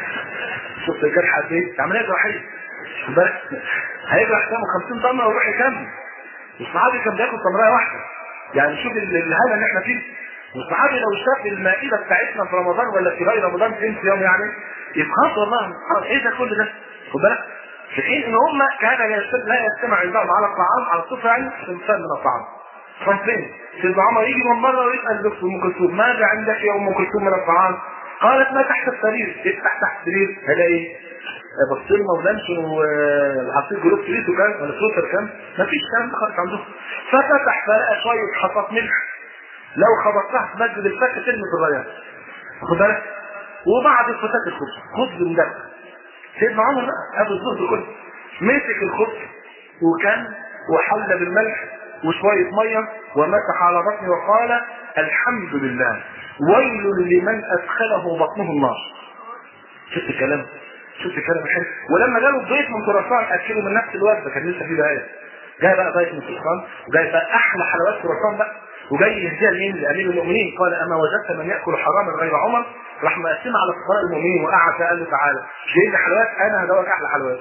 شفت الجرح قد ايه؟ عمليه جراحيه. خد بالك؟ هيجرح تمر 50 تمره ويروح يكمل. والصحابي كان بياكل تمريه واحده. يعني شوف الهاله اللي احنا فيه. والصحابي لو شاف المائده بتاعتنا في رمضان ولا في غير رمضان في يوم يعني يتخاف والله ايه ده كل ده؟ خد بالك؟ في حين ان هم كان لا يجتمع عندهم على الطعام على الصفر يعني صنفان من الطعام. صنفين. سيدنا عمر يجي من مره ويسال دكتور ام كلثوم ماذا عندك يا ام كلثوم من الطعام؟ قالت ما تحت السرير. افتح تحت السرير هلاقي بصيلنا ولانشون وعصير جلوب سويت وكان ولا سوتر كان مفيش كلام خالص عندهم. ففتح فلقى شويه حصات ملح لو خبطتها في مسجد الفتح كلمه صغيره. خد بالك؟ وبعد الفتاة الخبز خبز مدخن. سيدنا عمر بقى ابو الزهد كله مسك الخبز وكان وحل بالملح وشويه ميه ومسح على بطنه وقال الحمد لله ويل لمن ادخله بطنه النار. شفت الكلام؟ شفت الكلام الحلو. ولما جاله ضيف من خراسان اكله من نفس الوجبه كان لسه في دقايق، جاي بقى ضيف من خراسان وجاي بقى احلى حلويات خراسان بقى وجاي يهديها لمين؟ لامير المؤمنين. قال اما وجدت من ياكل حراما غير عمر؟ راح مقسمها على فقراء المؤمنين وقعد قال له تعالى جاي لي حلويات انا هدوك احلى حلويات.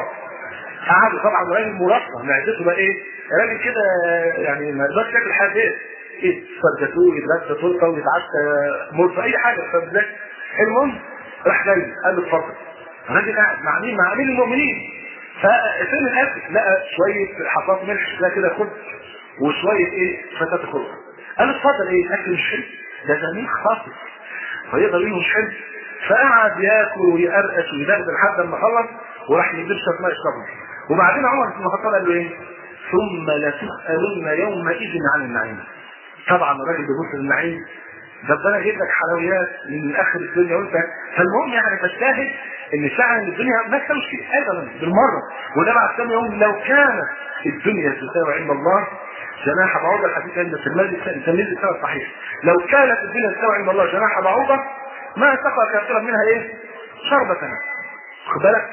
قعد طبعا راجل مرفه معدته بقى ايه؟ راجل كده يعني ما يقدرش ياكل حاجه ايه؟ فرجتوه يتغدى تورته ويتعشى مرفه اي حاجه فبالذات. المهم راح جاي قال له اتفضل. الراجل قاعد مع مين؟ مع امير المؤمنين. ففين الاكل؟ لقى شويه حصات ملح كده خبز وشويه ايه؟ فتات خبز. قال له اتفضل ايه؟ الاكل مش حلو ده جميل خاص فيقدر منه مش حلو. فقعد ياكل ويقرقش ويدغدغ لحد ما خلص وراح يجيب شويه ماء يشربها. وبعدين عمر بن الخطاب قال له ايه؟ ثم لتسالن يومئذ عن النعيم. طبعا الراجل بيبص للنعيم ده انا اجيب لك حلويات من اخر الدنيا وانت فالمهم يعني تشاهد ان فعلا الدنيا ما تساويش شيء ابدا بالمره. وده بعد كام يوم لو كانت الدنيا تساوي عند الله جناح بعوضه، الحديث عند التلميذ السنه صحيح، لو كانت الدنيا تساوي عند الله جناح بعوضه ما سقى كافرا منها ايه؟ شربة. خد بالك.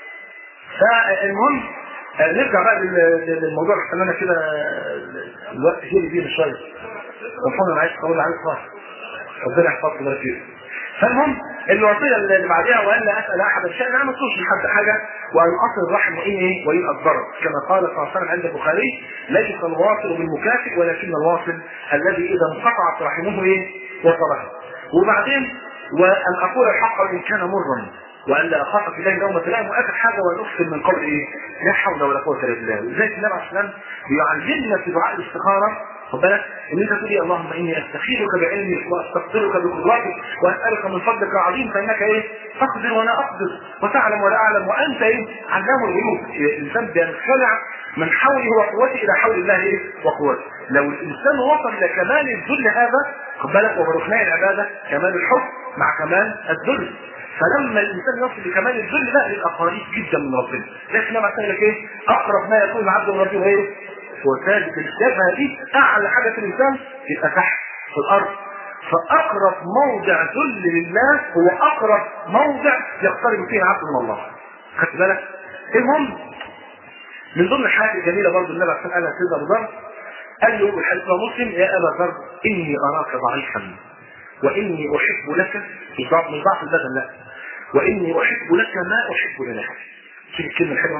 فالمهم نرجع بقى للموضوع اللي خلانا كده الوقت هيلي بيه شويه. ربنا معاك اقول عليك خالص. ربنا يحفظك ويبارك فيك. فالمهم الوصيه اللي بعدها وان لا اسال احد شيئا، انا ما اطلبش من حد حاجه، وان اصل الرحم وان ايه؟ وان اضرر، كما قال صلى الله عليه وسلم عند البخاري: ليس الواصل بالمكافئ ولكن الواصل الذي اذا انقطعت رحمه ايه؟ وصلها. وبعدين وان اقول الحق وان كان مرا، وان لا اخاف في الله يوم تلام، واخر حاجه وان اكثر من قول ايه؟ لا حول ولا قوه الا بالله. لذلك النبي عليه الصلاه والسلام بيعلمنا في دعاء الاستخاره، خد بالك، ان انت تقول اللهم اني استخيرك بعلمك واستقدرك بقدرتك واسالك من فضلك العظيم فانك ايه؟ تقدر وانا اقدر وتعلم ولا اعلم وانت ايه؟ علام الغيوب. الانسان بينخلع من حوله وقوته الى حول الله ايه؟ وقوته. لو الانسان وصل الى كمال الذل هذا، خد بالك، وبركناء العباده كمال الحب مع كمال الذل. فلما الانسان يصل لكمال الذل ده يبقى قريب جدا من ربنا. لكن لما قال لك ايه؟ اقرب ما يكون العبد من ربه ايه؟ وثالث الجبهه دي اعلى حاجه في الانسان يبقى تحت في الارض. فاقرب موضع ذل لله هو اقرب موضع يقترب فيه العبد من الله. خدت بالك؟ المهم من ضمن الحاجات الجميله برضه النبي صلى الله عليه وسلم قالها سيدنا ابو ذر، قال له الحديث مسلم: يا ابا ذر اني اراك ضعيفا واني احب لك، مش ضعف البدن لا، واني احب لك ما احب لنفسي. شوف الكلمه الحلوه: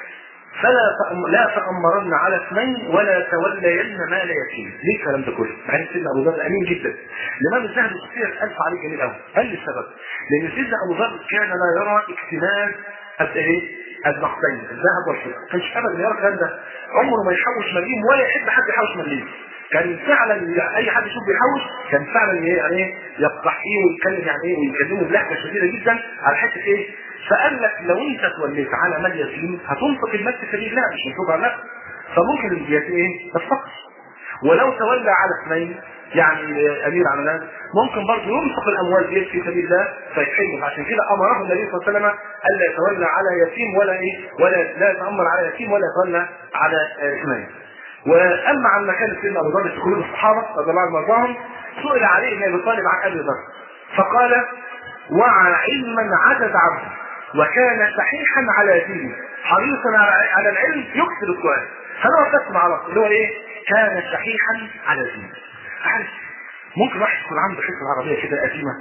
لا تأمرن على اثنين ولا تولين مال يتيم. ليه الكلام ده كله؟ مع ان سيدنا ابو ذر امين جدا. الامام الذهبي الشخصيه الف عليه جميل قوي. قال لي السبب: لان سيدنا ابو ذر كان لا يرى اكتناز النقدين الذهب والفضه، ما كانش ابدا يرى الكلام ده. عمره ما يحوش مليم ولا يحب حد يحوش مليم. كان فعلا اي حد يشوف بيحوش كان فعلا يعني يقطع فيه ويتكلم يعني ايه، ويكلمه بلهجه شديده جدا على حته ايه. فقال لك لو انت توليت على مال يتيم هتنفق المال في سبيل الله مش هتنفق على نفسك، فممكن اليتيم ايه؟ الفقر. ولو تولى على اثنين يعني امير على الناس ممكن برضه ينفق الاموال دي في سبيل الله فيحل. عشان كده امره النبي صلى الله عليه وسلم الا يتولى على يتيم ولا ايه، ولا لا يتامر على يتيم ولا يتولى على اثنين. واما عن مكان سيدنا ابو ذر في قلوب الصحابه رضي الله عنهم وارضاهم، سئل عليه بن ابي طالب عن ابي ذر فقال: وعى علما عدد عبده وكان شحيحا على دينه حريصا على العلم يكثر السؤال. فانا وقفت مع راسي اللي هو ايه؟ كان شحيحا على دينه. عارف ممكن واحد يكون عنده حته عربيه كده قديمه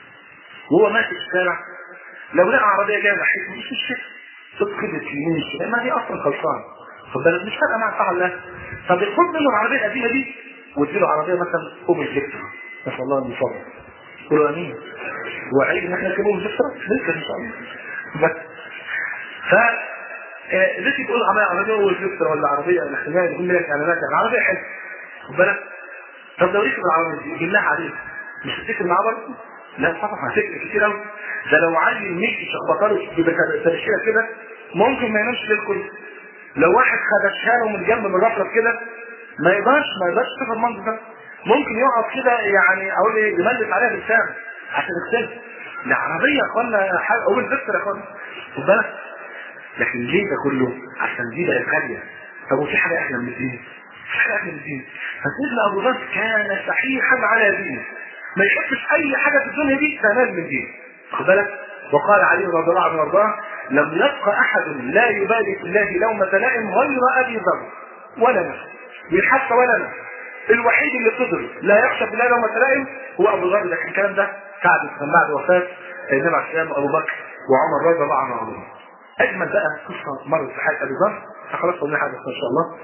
وهو ماشي في الشارع، لو لقى عربيه جايه ناحيته مش الشيء تدخل اليمين الشمال، ما هي اصلا خلصان، خد بالك، مش فارقه مع الله. طب خد منه العربيه القديمه دي واديله عربيه مثلا اوبل فيكتور، ما شاء الله المفضل، قولوا امين. وعيد ان احنا نكلمه فيكتور لسه ان شاء الله. بس ف ليش تقول عربيه اوبل فيكتور ولا عربيه الاحتمال يقول لك اعلانات العربيه حلوه، خد بالك. طب لو ركب العربيه دي بالله عليك مش هتفكر معاه برضه؟ لا طبعا هتفكر كتير قوي. ده لو علي مشي شخبطاله بترشيله كده ممكن ما ينامش ليل كله. لو واحد خدشها له من جنب من رفرف كده ما يقدرش يشوف المنظر ده. ممكن يقعد كده يعني اقول ايه يملس عليها بالسام عشان يغسلها. العربيه يا اخوانا اول فكره يا اخوانا، خد بالك. لكن ليه ده كله؟ عشان دي بقت غاليه. طب وفي حاجه احلى من الدين؟ في حاجه احلى من الدين. فسيدنا ابو ذر كان صحيحا على دينه، ما يحبش اي حاجه في الدنيا دي تنال من دين، خد بالك. وقال علي رضي الله عنه وارضاه: لم يبق احد لا يبالي في الله لومة لائم غير ابي ذر ولا نفسه، حتى ولا نفسه. الوحيد اللي قدر لا يخشى في الله لومة لائم هو ابو ذر. لكن الكلام ده كان بعد وفاه النبي عليه السلام ابو بكر وعمر رضي الله عنهم. اجمل بقى قصه مرت في حياه ابي ذر، خلاص قلنا حاجه ان شاء الله.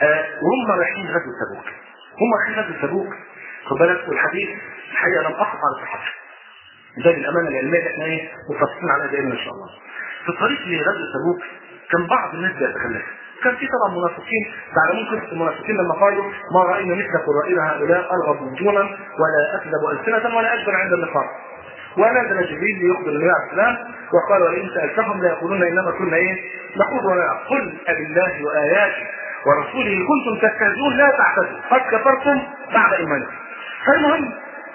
وهم رايحين غزوه تبوك، هم رايحين غزوه تبوك، خد بالك. والحديث الحقيقه لم اقف على صحته، ده بالامانه العلميه اللي احنا ايه متفقين عليها دائما ان شاء الله. في الطريق لغزوه تبوك كان بعض الناس بيتخلف، كان في طبعا منافقين. تعلمون قصه المنافقين لما قالوا: ما راينا مثل قرائنا هؤلاء ارغب وجونا ولا اكذب السنه ولا اجبر عند اللقاء. ونزل جبريل ليخبر النبي عليه السلام وقال: ولئن سالتهم ليقولون انما كنا ايه نخوض ونلعب، قل أبالله واياته ورسوله كنتم تستهزئون لا تعتذروا قد كفرتم بعد ايمانكم. فالمهم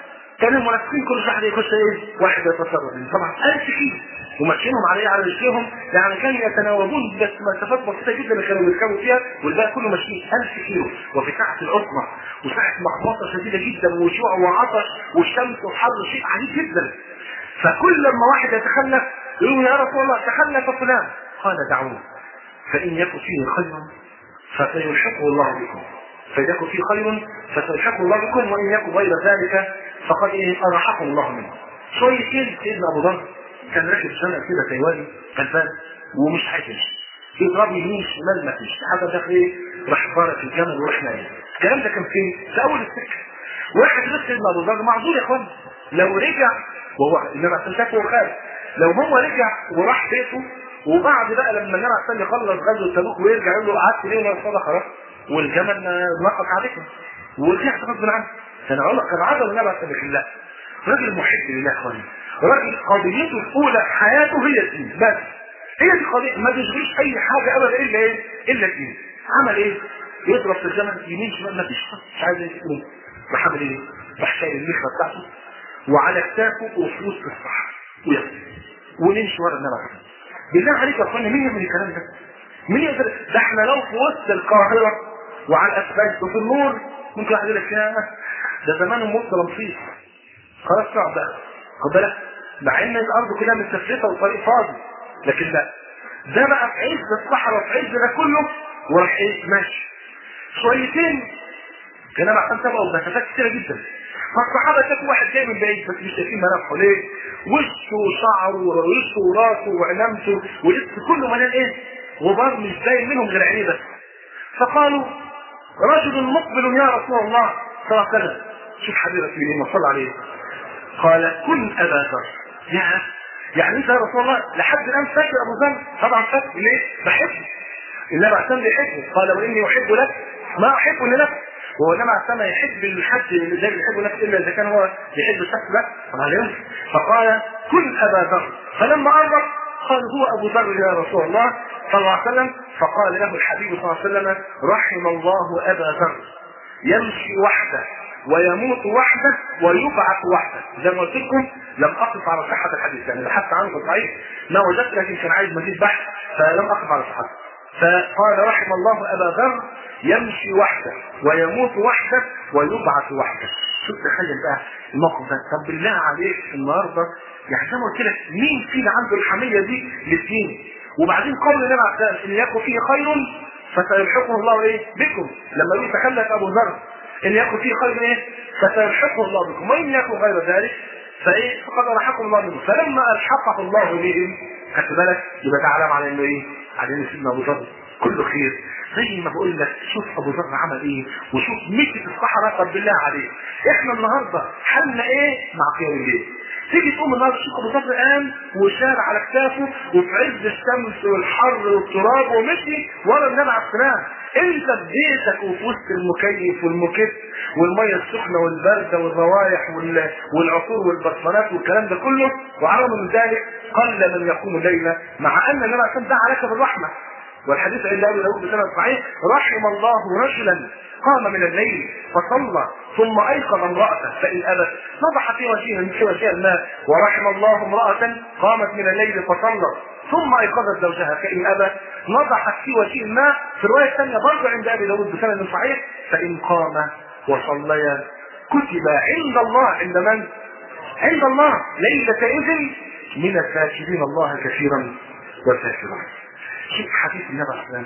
كان المنافقين كل واحد يخش ايه؟ واحد يتصرف طبعا 1000 كيلو وماشيينهم على رجليهم، يعني كانوا يتناوبون بس مسافات بسيطه جدا اللي كانوا بيركبوا فيها، والباقي كله ماشيين 1000 كيلو وفي ساعه العظمى وساعه مخمصه شديده جدا وجوع وعطش والشمس وحر شيء عنيف جدا. فكل لما واحد يتخلف يقول يا رسول الله تخلف فلان، قال دعوه فان يكن فيه خير فسيلحقه الله بكم، فإن يكن فيه خير فسيلحقه الله بكم، وإن يكن غير ذلك فقد أرحقه الله منه. شويتين سيدنا أبو ذر كان راكب شنق كده تايواني غلبان ومش عايز يمشي، يضرب يمين شمال ما فيش حاجه داخل ايه، راح ضارب في الجمل وراح نايم. الكلام ده كان فين؟ في اول السكه. واحد بس سيدنا ابو ذر معذور يا اخوان، لو رجع وهو انما استنتاجه وخارج، لو هو رجع وراح بيته وبعد بقى لما النبي عليه يخلص غزوه تبوك ويرجع يقول له قعدت ليه وانا صدق خلاص والجمل نقص عليكم ورجعت غصب عنه. كان عذر النبي عليه الصلاه لا، راجل محب لله يا اخواني، راجل قضيته الاولى حياته هي الدين بس، هي دي قضيه ما تشغلش اي حاجه ابدا الا ايه؟ الا الدين. عمل ايه؟ يضرب في الجمل يمين شمال ما فيش، مش عايز يقوم، راح عامل ايه؟ راح شايل المخره بتاعته وعلى كتافه وفي وسط الصحراء ويمشي ونمشي ورا النبي. بالله عليك يا اخوانا مين يعمل الكلام ده؟ مين يقدر؟ ده احنا لو في وسط القاهره وعلى الاسفلت وفي النور ممكن واحد يقول لك ده زمان موت رمسيس خلاص صعب بقى، خد بالك، مع ان الارض كلها متسفلته والطريق فاضي، لكن لا، ده بقى في عز الصحراء في عز ده كله وراح ايه ماشي شويتين. كان انا عشان تبقوا بمسافات كتيره جدا، فالصحابه شافوا واحد جاي من بعيد بس مش شايفين ملامحه ليه؟ وشه وشعره ووشه وراسه وعنامته وجسمه كله مليان ايه؟ غبار مش باين منهم غير عينيه بس. فقالوا رجل مقبل يا رسول الله صلى الله عليه وسلم. شوف حبيبك مين صلى عليه، قال كن ابا ذر. يعني انت يا رسول الله لحد الان فاكر ابو ذر؟ طبعا فاكر، ليه؟ بحبه، النبي عليه بيحبه، قال واني احب لك ما احب لنفسي، وهو النبي عليه يحب الحد اللي زي بيحب نفسه الا اذا كان هو يحب الشخص ده، طبعا لا يمكن. فقال كن ابا ذر، فلما قرب قال هو ابو ذر يا رسول الله صلى الله عليه وسلم. فقال له الحبيب صلى الله عليه وسلم رحم الله ابا ذر يمشي وحده ويموت وحده ويبعث وحده. زي ما قلت لكم لم اقف على صحه الحديث، يعني بحثت عنه في الصحيح ما وجدت، لكن كان عايز مزيد بحث فلم اقف على صحته. فقال رحم الله ابا ذر يمشي وحده ويموت وحده ويبعث وحده. شوف تخيل بقى الموقف ده. طب بالله عليك النهارده يعني زي ما قلت لك مين فينا عنده الحميه دي للدين؟ وبعدين قول النبي عليه الصلاه والسلام ان يكن فيه خير فسيلحقه الله ايه بكم. لما يقول تخلف ابو ذر ان يكن فيه خير ايه فسيلحقه الله بكم، وان يكن غير ذلك فايه فقد الحقه الله بكم. فلما الحقه الله بهم خدت بالك يبقى ده علامه على انه ايه؟ على ان سيدنا ابو ذر كله خير. زي ما بقول لك شوف ابو ذر عمل ايه وشوف مشي في الصحراء. طب بالله عليك احنا النهارده حالنا ايه مع قيام الليل؟ تيجي تقوم النهارده تشوف ابو ذر قام وشال على كتافه وفي عز الشمس والحر والتراب ومشي ورا النبي عليه السلام. انت في بيتك وفي وسط المكيف والمكت والميه السخنه والبارده والروائح والعطور والبرفانات والكلام ده كله، وعلى من ذلك قل من يقوم الليله، مع ان النبي عليه السلام دعا عليك بالرحمه. والحديث عند ابي داود بسند صحيح رحم الله رجلا قام من الليل فصلى ثم ايقظ امراته فان ابت نضح في وجهها الماء، ورحم الله امراه قامت من الليل فصلت ثم ايقظت زوجها فان ابت نضحت في وجه الماء. في الروايه الثانيه برضه عند ابي داود بسند صحيح فان قام وصليا كتب عند الله، عند من؟ عند الله ليله اذن من الذاكرين الله كثيرا والذاكرات. شوف حديث النبي صلى الله عليه وسلم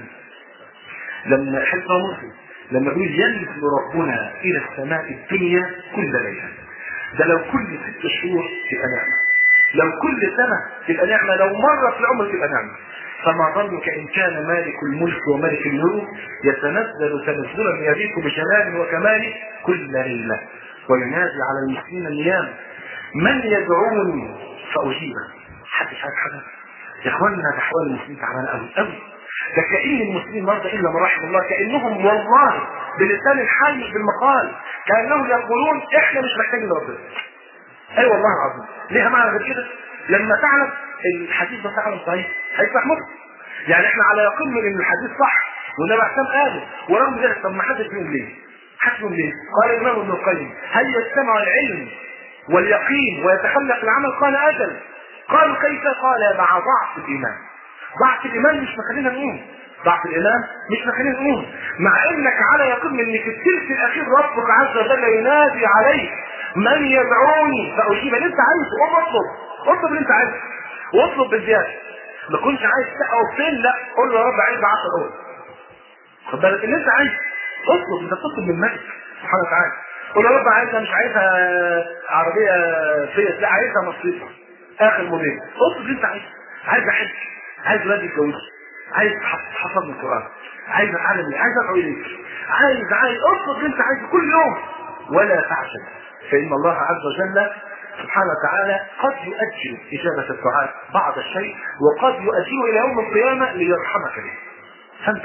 لما حدث مسلم لما يقول ينزل ربنا الى السماء الدنيا كل ليله. ده لو كل 6 شهور تبقى نعمه، لو كل سنه تبقى نعمه، لو مره في العمر تبقى نعمه. فما ظنك ان كان مالك الملك وملك الملوك يتنزل تنزلا يليق بجلاله وكماله كل ليله وينادي على المسلمين النيام من يدعوني فاجيبه. حد عارف حاجه يا اخوانا؟ احوال المسلمين تعبانه قوي قوي. ده كأن المسلمين مرضى الا من رحم الله، كانهم والله بلسان الحال مش بالمقال، كانهم يقولون احنا مش محتاجين ربنا. اي أيوة والله العظيم. ليها معنى غير كده؟ لما تعلم الحديث ده فعلا صحيح هيفتح مخك. يعني احنا على يقين من ان الحديث صح والنبي عليه الصلاه قاله، ورغم ذلك طب ما حدش فيهم ليه؟ حد فيهم ليه؟ قال الامام ابن القيم هل يجتمع العلم واليقين ويتخلق العمل، قال أجل. قالوا كيف؟ قال مع ضعف الإيمان. ضعف الإيمان مش مخلينا نقوم، ضعف الإيمان مش مخلينا نقوم، مع إنك على يقين إن في الثلث الأخير ربك عز وجل ينادي عليك من يدعوني فأجيب. اللي أنت عايزه قوم اطلب اللي أنت عايزه واطلب بالزيادة. ما كنتش عايز تقوى لا قول له يا رب عايز 10 أول. خد بالك اللي أنت عايزه اطلب، أنت تطلب من الملك سبحانه وتعالى. قول يا رب عايزها، مش عايزها عربية فيت، لا عايزها مرسيدس آخر موديل. اطلب اللي أنت عايزه. عايز أحج، عايز ولاد يتجوزوا، عايز تحفظ من القرآن، عايز اتعلم، عايز ادعو اليك، عايز اطلب اللي انت عايزه كل يوم. ولا تعجل، فان الله عز وجل سبحانه وتعالى قد يؤجل اجابه الدعاء بعض الشيء، وقد يؤجله الى يوم القيامه ليرحمك به. فانت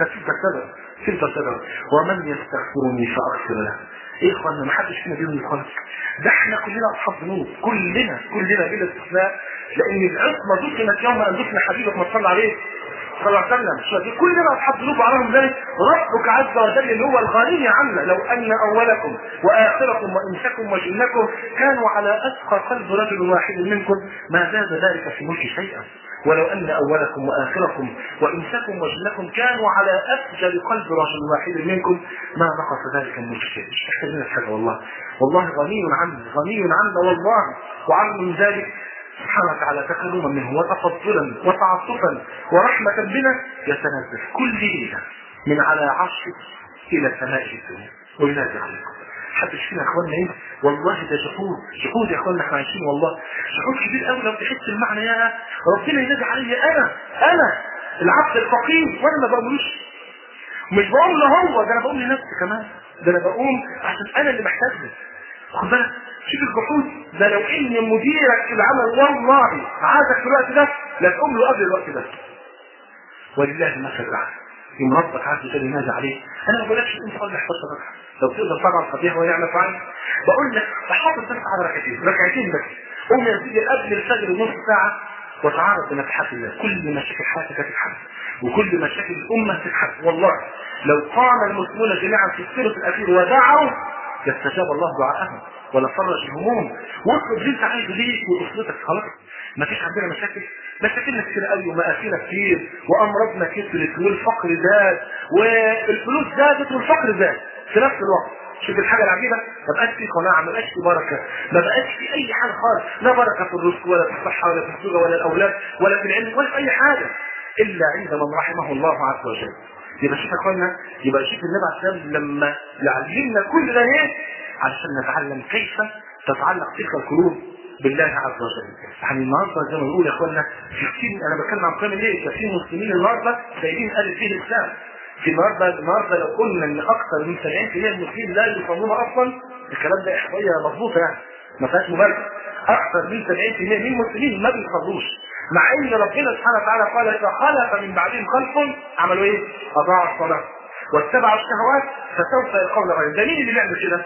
تلك سبب ومن يستغفرني فاغفر له. ايه اخوانا، ما حدش فينا بيقول خالص، ده احنا كلنا اصحاب ذنوب، كلنا بلا استثناء، لان العصمه دفنت يوم ان دفن حبيبك ما صلى عليه صلى الله عليه وسلم. كلنا اصحاب ذنوب وعليهم ذلك ربك عز وجل اللي هو الغني عنا. لو ان اولكم واخركم وانسكم وجنكم كانوا على اتقى قلب رجل واحد منكم ما زاد ذلك في ملك شيئا. ولو ان اولكم واخركم وانسكم وجنكم كانوا على افجر قلب رجل واحد منكم ما نقص ذلك من ملك شيئا. مش محتاجين حاجه والله غني عنا والله. وعن من ذلك سبحانه وتعالى تكرما منه وتفضلا وتعطفا ورحمة بنا يتنزل كل ليلة من على عرشه إلى سماء الدنيا وينادي عليكم. حدش فينا اخواننا ايه؟ والله ده جحود يا اخواننا، احنا عايشين والله جحود كبير قوي. لو تحس المعنى يا ربنا ينادي علي انا العبد الفقير، وانا ما بقولوش، مش بقوم له هو، ده انا بقوم لنفسي كمان، ده انا بقوم عشان انا اللي محتاج له. خد بالك شوف الجحود ده، لو ان مديرك في العمل والله عايزك في الوقت ده لا تقوم له قبل الوقت ده. ولله المثل الاعلى. يوم ربك عز وجل ينادي عليه، انا ما بقولكش قوم صلي 11 ركعه، لو تقدر طبعا صحيح ونعمه فعلا، بقول لك احافظ بس على ركعتين بس. قوم يا سيدي قبل الفجر بنص ساعه وتعرض بنفحات الله، كل مشاكل حياتك تتحل وكل مشاكل الامه تتحل. والله لو قام المسلمون جميعا في الثلث الاخير ودعوا يستجاب الله دعاءهم ولا فرج الهموم. واطلب اللي انت عايزه ليك واسرتك. خلاص ما فيش عندنا مشاكلنا كتير قوي ومآسينا كتير وامراضنا كترت والفقر زاد والفلوس زادت والفقر زاد في نفس الوقت. شوف الحاجه العجيبه، ما بقاش في قناعه، ما بقاش في بركه، ما بقاش في اي حاجه خالص، لا بركه في الرزق ولا في الصحه ولا في الزوجه ولا الاولاد ولا في العلم ولا في اي حاجه الا عند من رحمه الله عز وجل. يبقى شوف يا اخوانا، يبقى شوف النبي عليه الصلاه والسلام لما يعلمنا كل ده ايه؟ علشان نتعلم كيف تتعلق تلك القلوب بالله عز وجل. يعني النهارده زي ما بنقول يا اخوانا في كتير، انا بتكلم عن قيام الليل، في مسلمين النهارده سايبين قال فيه الاسلام. في النهارده لو قلنا ان اكثر من 70% من المسلمين لا يصلون اصلا، الكلام ده احصائيه مضبوطه يعني ما فيهاش مبالغه. اكثر من 70% من المسلمين ما بيصلوش، مع ان ربنا سبحانه وتعالى قال فخلف من بعدهم خلف عملوا ايه؟ اضاعوا الصلاه واتبعوا الشهوات فسوف يلقون غيا. ده مين اللي بيعمل كده؟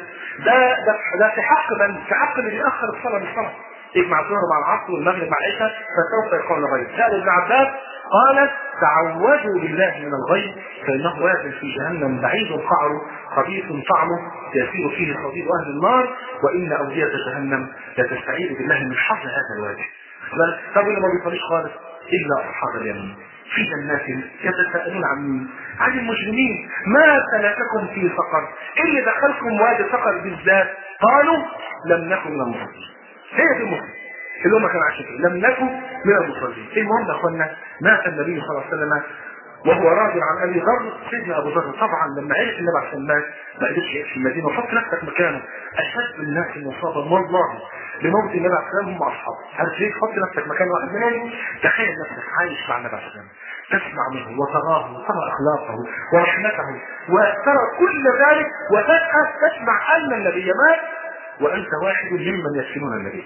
ده في حق اللي بيأخر الصلاه بالصلاه، يجمع الظهر مع العصر والمغرب مع العشاء فسوف يلقون غيا. سأل ابن عباس قال تعوذوا بالله من الغي فانه واد في جهنم بعيد قعره خبيث طعمه يسير فيه صديق اهل النار وان اوديه جهنم لتستعيذ بالله من حظ هذا الوادي. طب اللي ما بيصليش خالص الا اصحاب اليمين في جنات يتساءلون عن المجرمين ما سلككم في سقر؟ ايه اللي دخلكم وادي سقر بالذات؟ قالوا لم نكن من المصلين. هي دي المصلين اللي هم كانوا عايشين فيه، لم نكن من المصلين. المهم يا اخوانا مات النبي صلى الله عليه وسلم وهو راجل عن ابي ذر. سيدنا ابو ذر طبعا لما عرف النبي عليه الصلاه ما قدرش يعيش في المدينه. وحط نفسك مكانه، اشد الناس مصابا والله بموت النبي عليه الصلاه هم اصحابه. عارف ليه؟ حط نفسك مكان واحد منهم، تخيل نفسك عايش مع النبي عليه الصلاه تسمع منه وتراه وترى اخلاقه ورحمته وترى كل ذلك، وفجاه تسمع ان النبي مات وانت واحد ممن يدفنون النبي.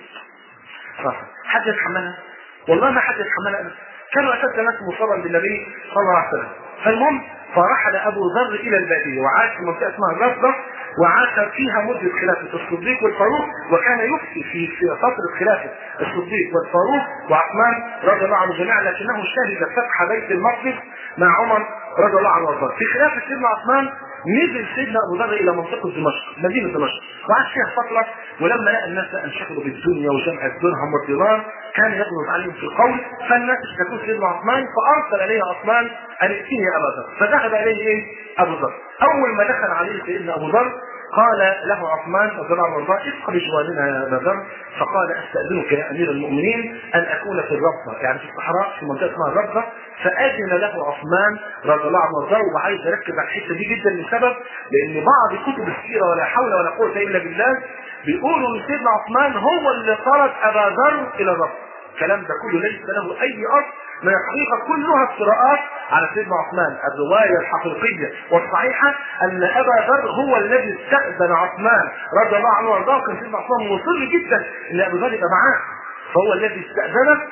حد يتحملها؟ والله ما حد يتحملها. كانوا اشد الناس مصابا بالنبي صلى الله عليه وسلم. فالمهم فرحل ابو ذر الى الباديه وعاش في منطقه اسمها الرصده، وعاش فيها مده خلافه الصديق والفاروق، وكان يفتي في فتره خلافه الصديق والفاروق وعثمان رضي الله عنه جميعا، لكنه شهد فتح بيت المقدس مع عمر رضي الله عنه وارضاه. في خلافه سيدنا عثمان نزل سيدنا ابو ذر الى منطقه دمشق، مدينه دمشق، وعاش فيها فتره. ولما لقى الناس انشغلوا بالدنيا وجمع الدرهم والدينار كان يغلط عليهم في القول، فالناس اشتكوا سيدنا عثمان فارسل اليه عثمان ان ائتني يا ابا ذر. فذهب اليه ايه؟ ابو ذر. اول ما دخل عليه سيدنا ابو ذر قال له عثمان رضي الله عنه وارضاه ابق بجوارنا يا ابا ذر. فقال استاذنك يا امير المؤمنين ان اكون في الربضه، يعني في الصحراء في منطقه اسمها الربضه. فاذن له عثمان رضي الله عنه وارضاه. وعايز اركز على الحته دي جدا لسبب، لان بعض كتب السيره ولا حول ولا قوه الا بالله بيقولوا ان سيدنا عثمان هو اللي طرد ابا ذر الى الربضه. الكلام ده كله ليس له اي اصل من الحقيقه، كلها افتراءات على سيدنا عثمان. الروايه الحقيقيه والصحيحه ان ابا ذر هو الذي استاذن عثمان رضي الله عنه وارضاه. كان سيدنا عثمان مصر جدا ان ابو ذر يبقى معاه، فهو الذي استاذنه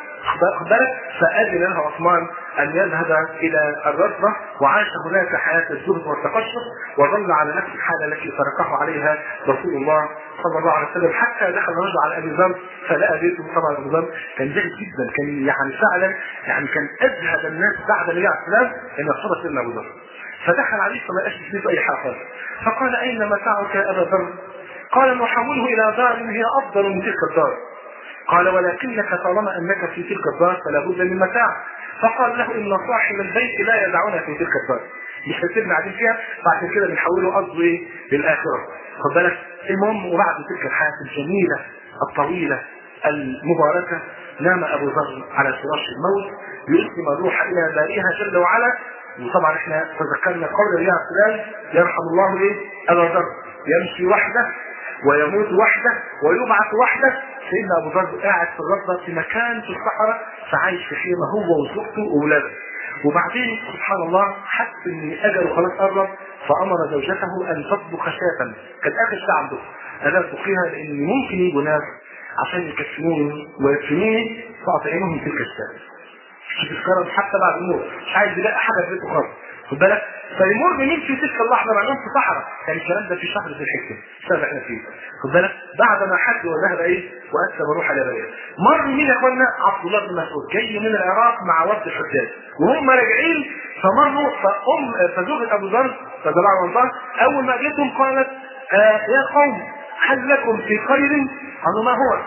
فاذن له عثمان ان يذهب الى الربضه. وعاش هناك حياه الزهد والتقشف، وظل على نفس الحاله التي تركه عليها رسول الله صلى الله عليه وسلم، حتى دخل الرجل على ابي ذر فلقى بيته. طبعا ابو ذر كان زاهد جدا، كان يعني فعلا يعني كان ازهد الناس بعد النبي عليه السلام ان يصطبح سيدنا ابو ذر. فدخل عليه فما لقاش في بيته اي حاجه، فقال اين متاعك يا ابا ذر؟ قال نحوله الى دار هي افضل من تلك الدار. قال ولكنك طالما انك في تلك الدار فلا بد من متاع. فقال له ان صاحب البيت لا يدعونا في تلك الدار، مش هيسيبنا قاعدين فيها، فعشان كده بنحوله قصده ايه؟ للاخره. خد بالك. المهم وبعد تلك الحياه الجميله الطويله المباركه نام ابو ذر على فراش الموت يسلم الروح الى بارئها جل وعلا. وطبعا احنا تذكرنا قول الله تعالى يرحم الله ايه؟ ابا ذر يمشي وحده ويموت وحده ويبعث وحده. سيدنا ابو ذر قاعد في الربضه في مكان في الصحراء، فعايش في خيمه هو وزوجته واولاده. وبعدين سبحان الله حس ان اجله خلاص قرب، فامر زوجته ان تطبخ شاة. كان اخر شيء عنده انا تطبخيها لان ممكن يجوا ناس عشان يكفنوني ويدفنوني فاطعمهم تلك الشاة. شوف الكرم حتى بعد الموت مش عايز يلاقي حاجه في بيته خالص. خد بالك. فيمر بمين في تلك اللحظه مع في صحراء، كان الكلام ده في شهر ذي الحجه السنه اللي احنا فيه. خد بالك. بعد ما حج وذهب ايه واسلم روح على بلده، مر مين يا اخوانا؟ عبد الله بن مسعود جاي من العراق مع وفد الحجاج، وهم راجعين فمروا فزوجة ابو ذر رضي الله عنه اول ما جيتهم قالت يا قوم هل لكم في خير؟ قالوا ما هو؟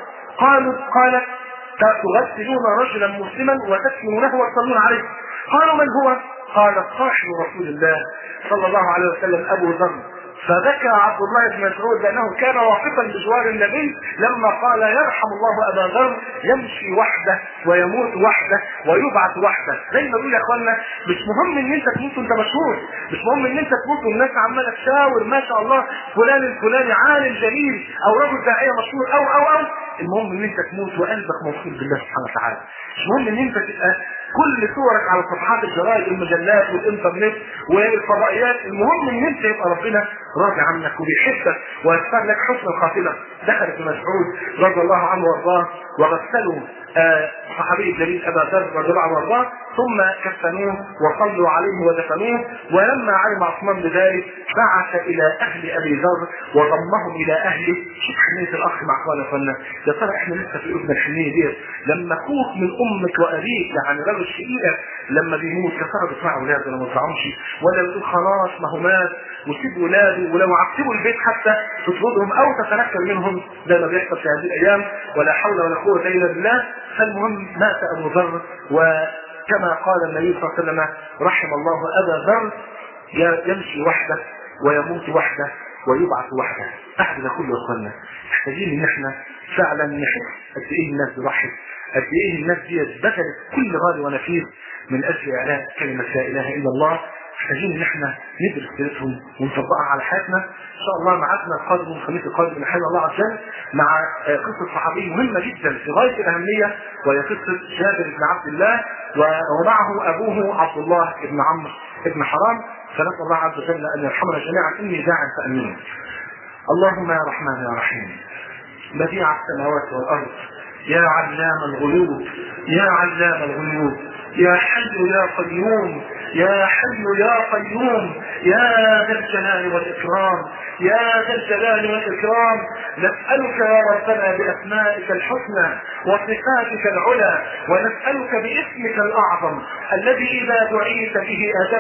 قالت تغسلون رجلا مسلما وتكفنونه وتصلون عليه. قالوا من هو؟ قال صاحب رسول الله صلى الله عليه وسلم ابو ذر. فبكى عبد الله بن مسعود لانه كان واقفا بجوار النبي لما قال يرحم الله ابا ذر يمشي وحده ويموت وحده ويبعث وحده. زي ما بيقول يا اخوانا مش مهم ان انت تموت وانت مشهور، مش مهم ان انت تموت والناس عماله تشاور ما شاء الله فلان الفلاني عالم جليل او رجل داعيه مشهور او المهم ان انت تموت وقلبك موصول بالله سبحانه وتعالى. مش مهم ان انت تبقى كل صورك على صفحات الجرائد والمجلات والانترنت والفضائيات، المهم ان انت يبقى ربنا راضي عنك وبيحبك ويختار لك حسن الخاتمه. دخل ابن مسعود رضي الله عنه وارضاه وغسلوا صحابي الجليل ابا ذر رضي الله عنه وارضاه ثم كفنوه وصلوا عليه ودفنوه. ولما علم عثمان بذلك بعث الى اهل ابي ذر وضمهم الى اهله. شوف حنيه الاخ مع اخواننا، يا ترى احنا لسه في قلوبنا الحنيه ديت لما اخوك من امك وابيك يعني راجل شقيقك لما بيموت يا ترى بتسمع اولاده ولا ما بتسمعهمش؟ ولا بتقول خلاص ما هو مات وسيب ولاده ولو عكسوا البيت حتى تطردهم او تتنكر منهم زي ما بيحصل في هذه الايام؟ ولا حول ولا قوه الا بالله. فالمهم مات ابو ذر، وكما قال النبي صلى الله عليه وسلم رحم الله ابا ذر يمشي وحده ويموت وحده ويبعث وحده. احد كل اخواننا محتاجين ان احنا فعلا نحس قد ايه الناس بتضحي، قد ايه الناس دي بذلت كل غالي ونفيس من اجل اعلاء كلمه لا اله الا الله. محتاجين ان احنا ندرس سيرتهم ونطبقها على حياتنا. ان شاء الله معادنا القادم الخميس القادم من حول الله عز وجل مع قصه صحابي مهمه جدا في غايه الاهميه، وهي قصه جابر بن عبد الله ومعه ابوه عبد الله بن عمرو بن حرام. فنسال الله عز وجل ان يرحمنا جميعا. اني داع فامين. اللهم يا رحمن يا رحيم بديع السماوات والارض يا علام الغيوب يا علام الغيوب يا حي يا قيوم يا حي يا قيوم يا ذا الجلال والإكرام يا ذا الجلال والإكرام. نسألك يا ربنا بأسمائك الحسنى وصفاتك العلى، ونسألك باسمك الأعظم الذي إذا دعيت به أجبت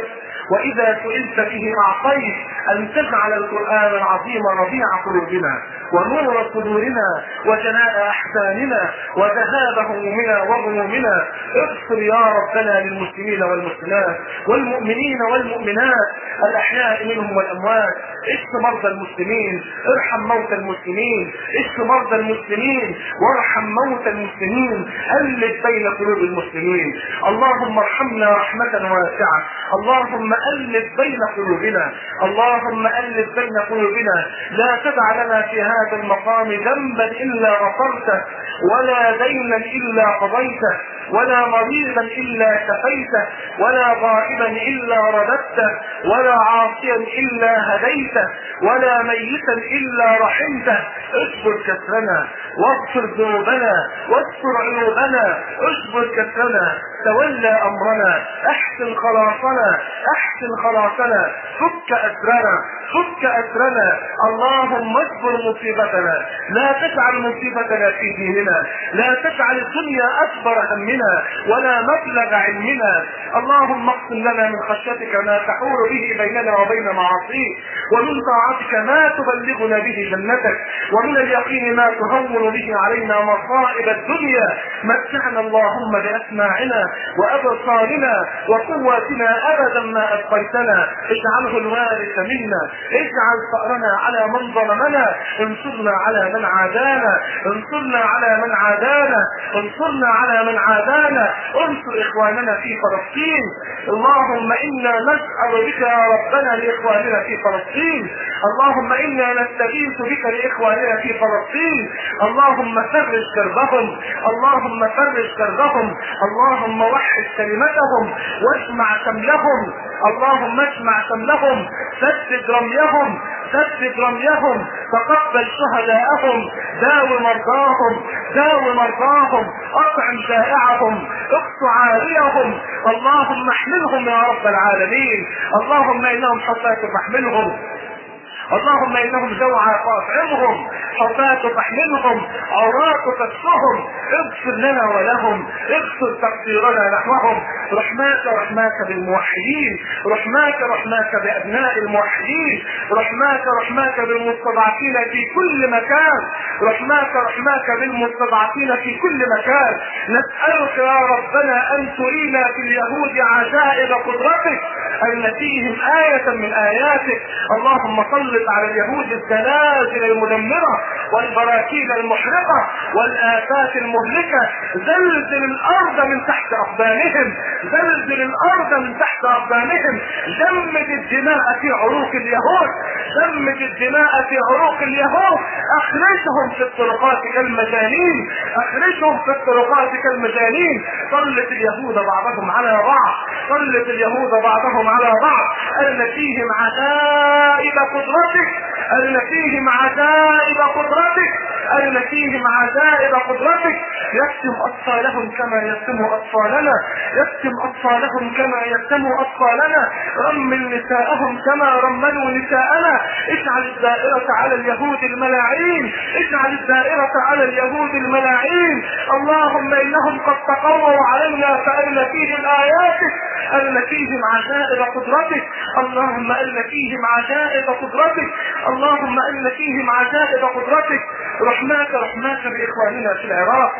وإذا سئلت به أعطيت، أن تجعل القرآن العظيم ربيع قلوبنا ونور صدورنا وجلاء أحزاننا وذهاب همومنا وغمومنا. اغفر يا ربنا للمسلمين والمسلمات والمؤمنين والمؤمنات الأحياء منهم والأموات. اشف مرضى المسلمين، ارحم موتى المسلمين، اشف مرضى المسلمين وارحم موتى المسلمين، ألف بين قلوب المسلمين. اللهم ارحمنا رحمة واسعة، اللهم ألف بين قلوبنا، اللهم ألف بين قلوبنا. لا تدع لنا في هذا المقام ذنبا إلا غفرته، ولا دينا إلا قضيته، ولا مريضا إلا شفيته، ولا غائبا إلا رددته، ولا عاصيا إلا هديته، ولا ميتا إلا رحمته. اجبر كسرنا واغفر ذنوبنا واستر عيوبنا، اجبر كسرنا، تولى أمرنا، احسن خلاصنا، احسن خلاصنا، فك أسرنا، فك أسرنا. اللهم اجبر مصيبتنا، لا تجعل مصيبتنا في ديننا، لا تجعل الدنيا أكبر همنا ولا مبلغ علمنا. اللهم اقسم لنا من خشيتك ما تحول به بيننا وبين معاصيك، ومن طاعتك ما تبلغنا به جنتك، ومن اليقين ما تهون به علينا مصائب الدنيا. متعنا اللهم بأسماعنا وأبصارنا وقواتنا أبدا ما أبقيتنا، اجعله الوارث منا، اجعل ثأرنا على من ظلمنا، انصرنا على من عادانا، انصرنا على من عادانا، انصرنا على من عادانا، انصر إخواننا في فلسطين. اللهم إنا نسأل بك يا ربنا لإخواننا في فلسطين، اللهم إنا نستغيث بك لإخواننا في فلسطين. اللهم فرج كربهم، اللهم فرج كربهم، اللهم وحد كلمتهم واجمع شملهم، اللهم اجمع شملهم، سدد رميهم، سدد رميهم، تقبل شهداءهم، داو مرضاهم، داو مرضاهم، اطعم جائعهم، اقص عاريهم. اللهم احملهم يا رب العالمين، اللهم انهم حفاة فاحملهم، اللهم انهم جوعى فاطعمهم، حفاة فاحملهم، عراة فاكسهم. اغفر لنا ولهم، اغفر تقصيرنا نحوهم. رحماك رحماك بالموحدين، رحماك رحماك بابناء الموحدين، رحماك رحماك بالمستضعفين في كل مكان، رحماك رحماك بالمستضعفين في كل مكان. نسألك يا ربنا ان ترينا في اليهود عجائب قدرتك، ان فيهم آية من آياتك. اللهم سلط على اليهود الزلازل المدمرة والبراكين المحرقة والآفات المهلكة. زلزل الأرض من تحت أقدامهم، زلزل الأرض من تحت أقدامهم. جمد الدماء في عروق اليهود، جمد الدماء في عروق اليهود. أخرجهم في الطرقات كالمجانين، أخرجهم في الطرقات كالمجانين. سلط اليهود بعضهم على بعض، سلط اليهود بعضهم على بعض. أن فيهم عجائب قدرتك، أن فيهم عجائب قدرتك، أن فيهم عجائب قدرتك. يكتم أطفالهم كما يكتم أطفالنا، يكتم أطفالهم كما يكتم أطفالنا. رمل نساءهم كما رملوا نساءنا. اجعل الدائرة على اليهود الملاعين، اجعل الدائرة على اليهود الملاعين. اللهم إنهم قد تقروا علينا فأرنا فيهم آياتك، أرنا فيهم عجائب قدرتك. اللهم أرنا فيهم عجائب قدرتك، اللهم أرنا فيهم عجائب قدرتك. رحماك رحماك بإخواننا في العراق،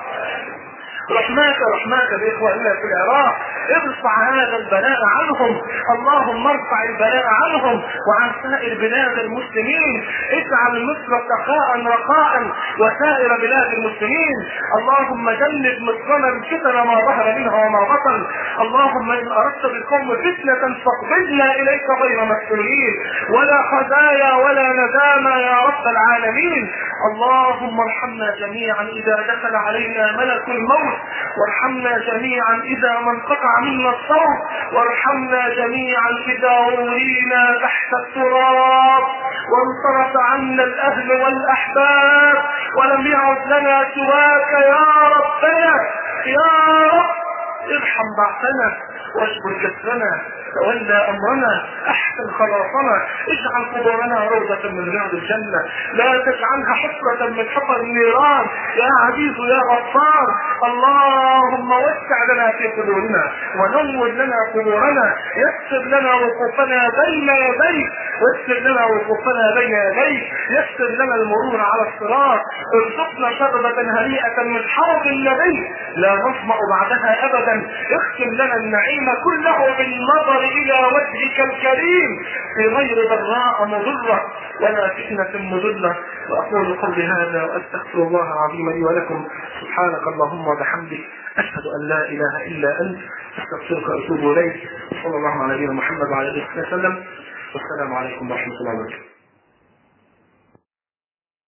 رحماك رحماك بإخواننا في العراق. ارفع هذا البلاء عنهم، اللهم ارفع البلاء عنهم وعن سائر بلاد المسلمين. اجعل مصر سخاء رخاء وسائر بلاد المسلمين. اللهم جنب مصرنا الفتن ما ظهر منها وما بطن. اللهم ان اردت بالقوم فتنة فاقبضنا اليك غير مسؤولين، ولا خزايا ولا ندامة يا رب العالمين. اللهم ارحمنا جميعا اذا دخل علينا ملك الموت، وارحمنا جميعا اذا ما انقطع منا الصوت، وارحمنا جميعا اذا ولينا تحت التراب وانصرف عنا الاهل والاحباب ولم يعد لنا سواك يا ربنا. يا رب ارحم ضعفنا واشكر كسرنا تولى أمرنا، أحسن خلاصنا، اجعل قبورنا روضة من رياض الجنة، لا تجعلها حفرة من حفر النيران يا عزيز يا غفار. اللهم وسع لنا في قبورنا ونور لنا قبورنا، يسر لنا وقوفنا بين يديك، يسر لنا وقوفنا بين يديك، يسر لنا المرور على الصراط، ارزقنا شربة هنيئة من حوض النبي لا نظمأ بعدها أبدا، اختم لنا النعيم كله بالنظر إلى وجهك الكريم في غير ضراء مضرة ولا فتنة مضلة. وأقول قولي هذا وأستغفر الله العظيم لي ولكم. سبحانك اللهم وبحمدك، أشهد أن لا إله إلا أنت، أستغفرك وأتوب إليك. صلى الله على نبينا محمد وعلى آله وسلم، والسلام عليكم ورحمة الله وبركاته.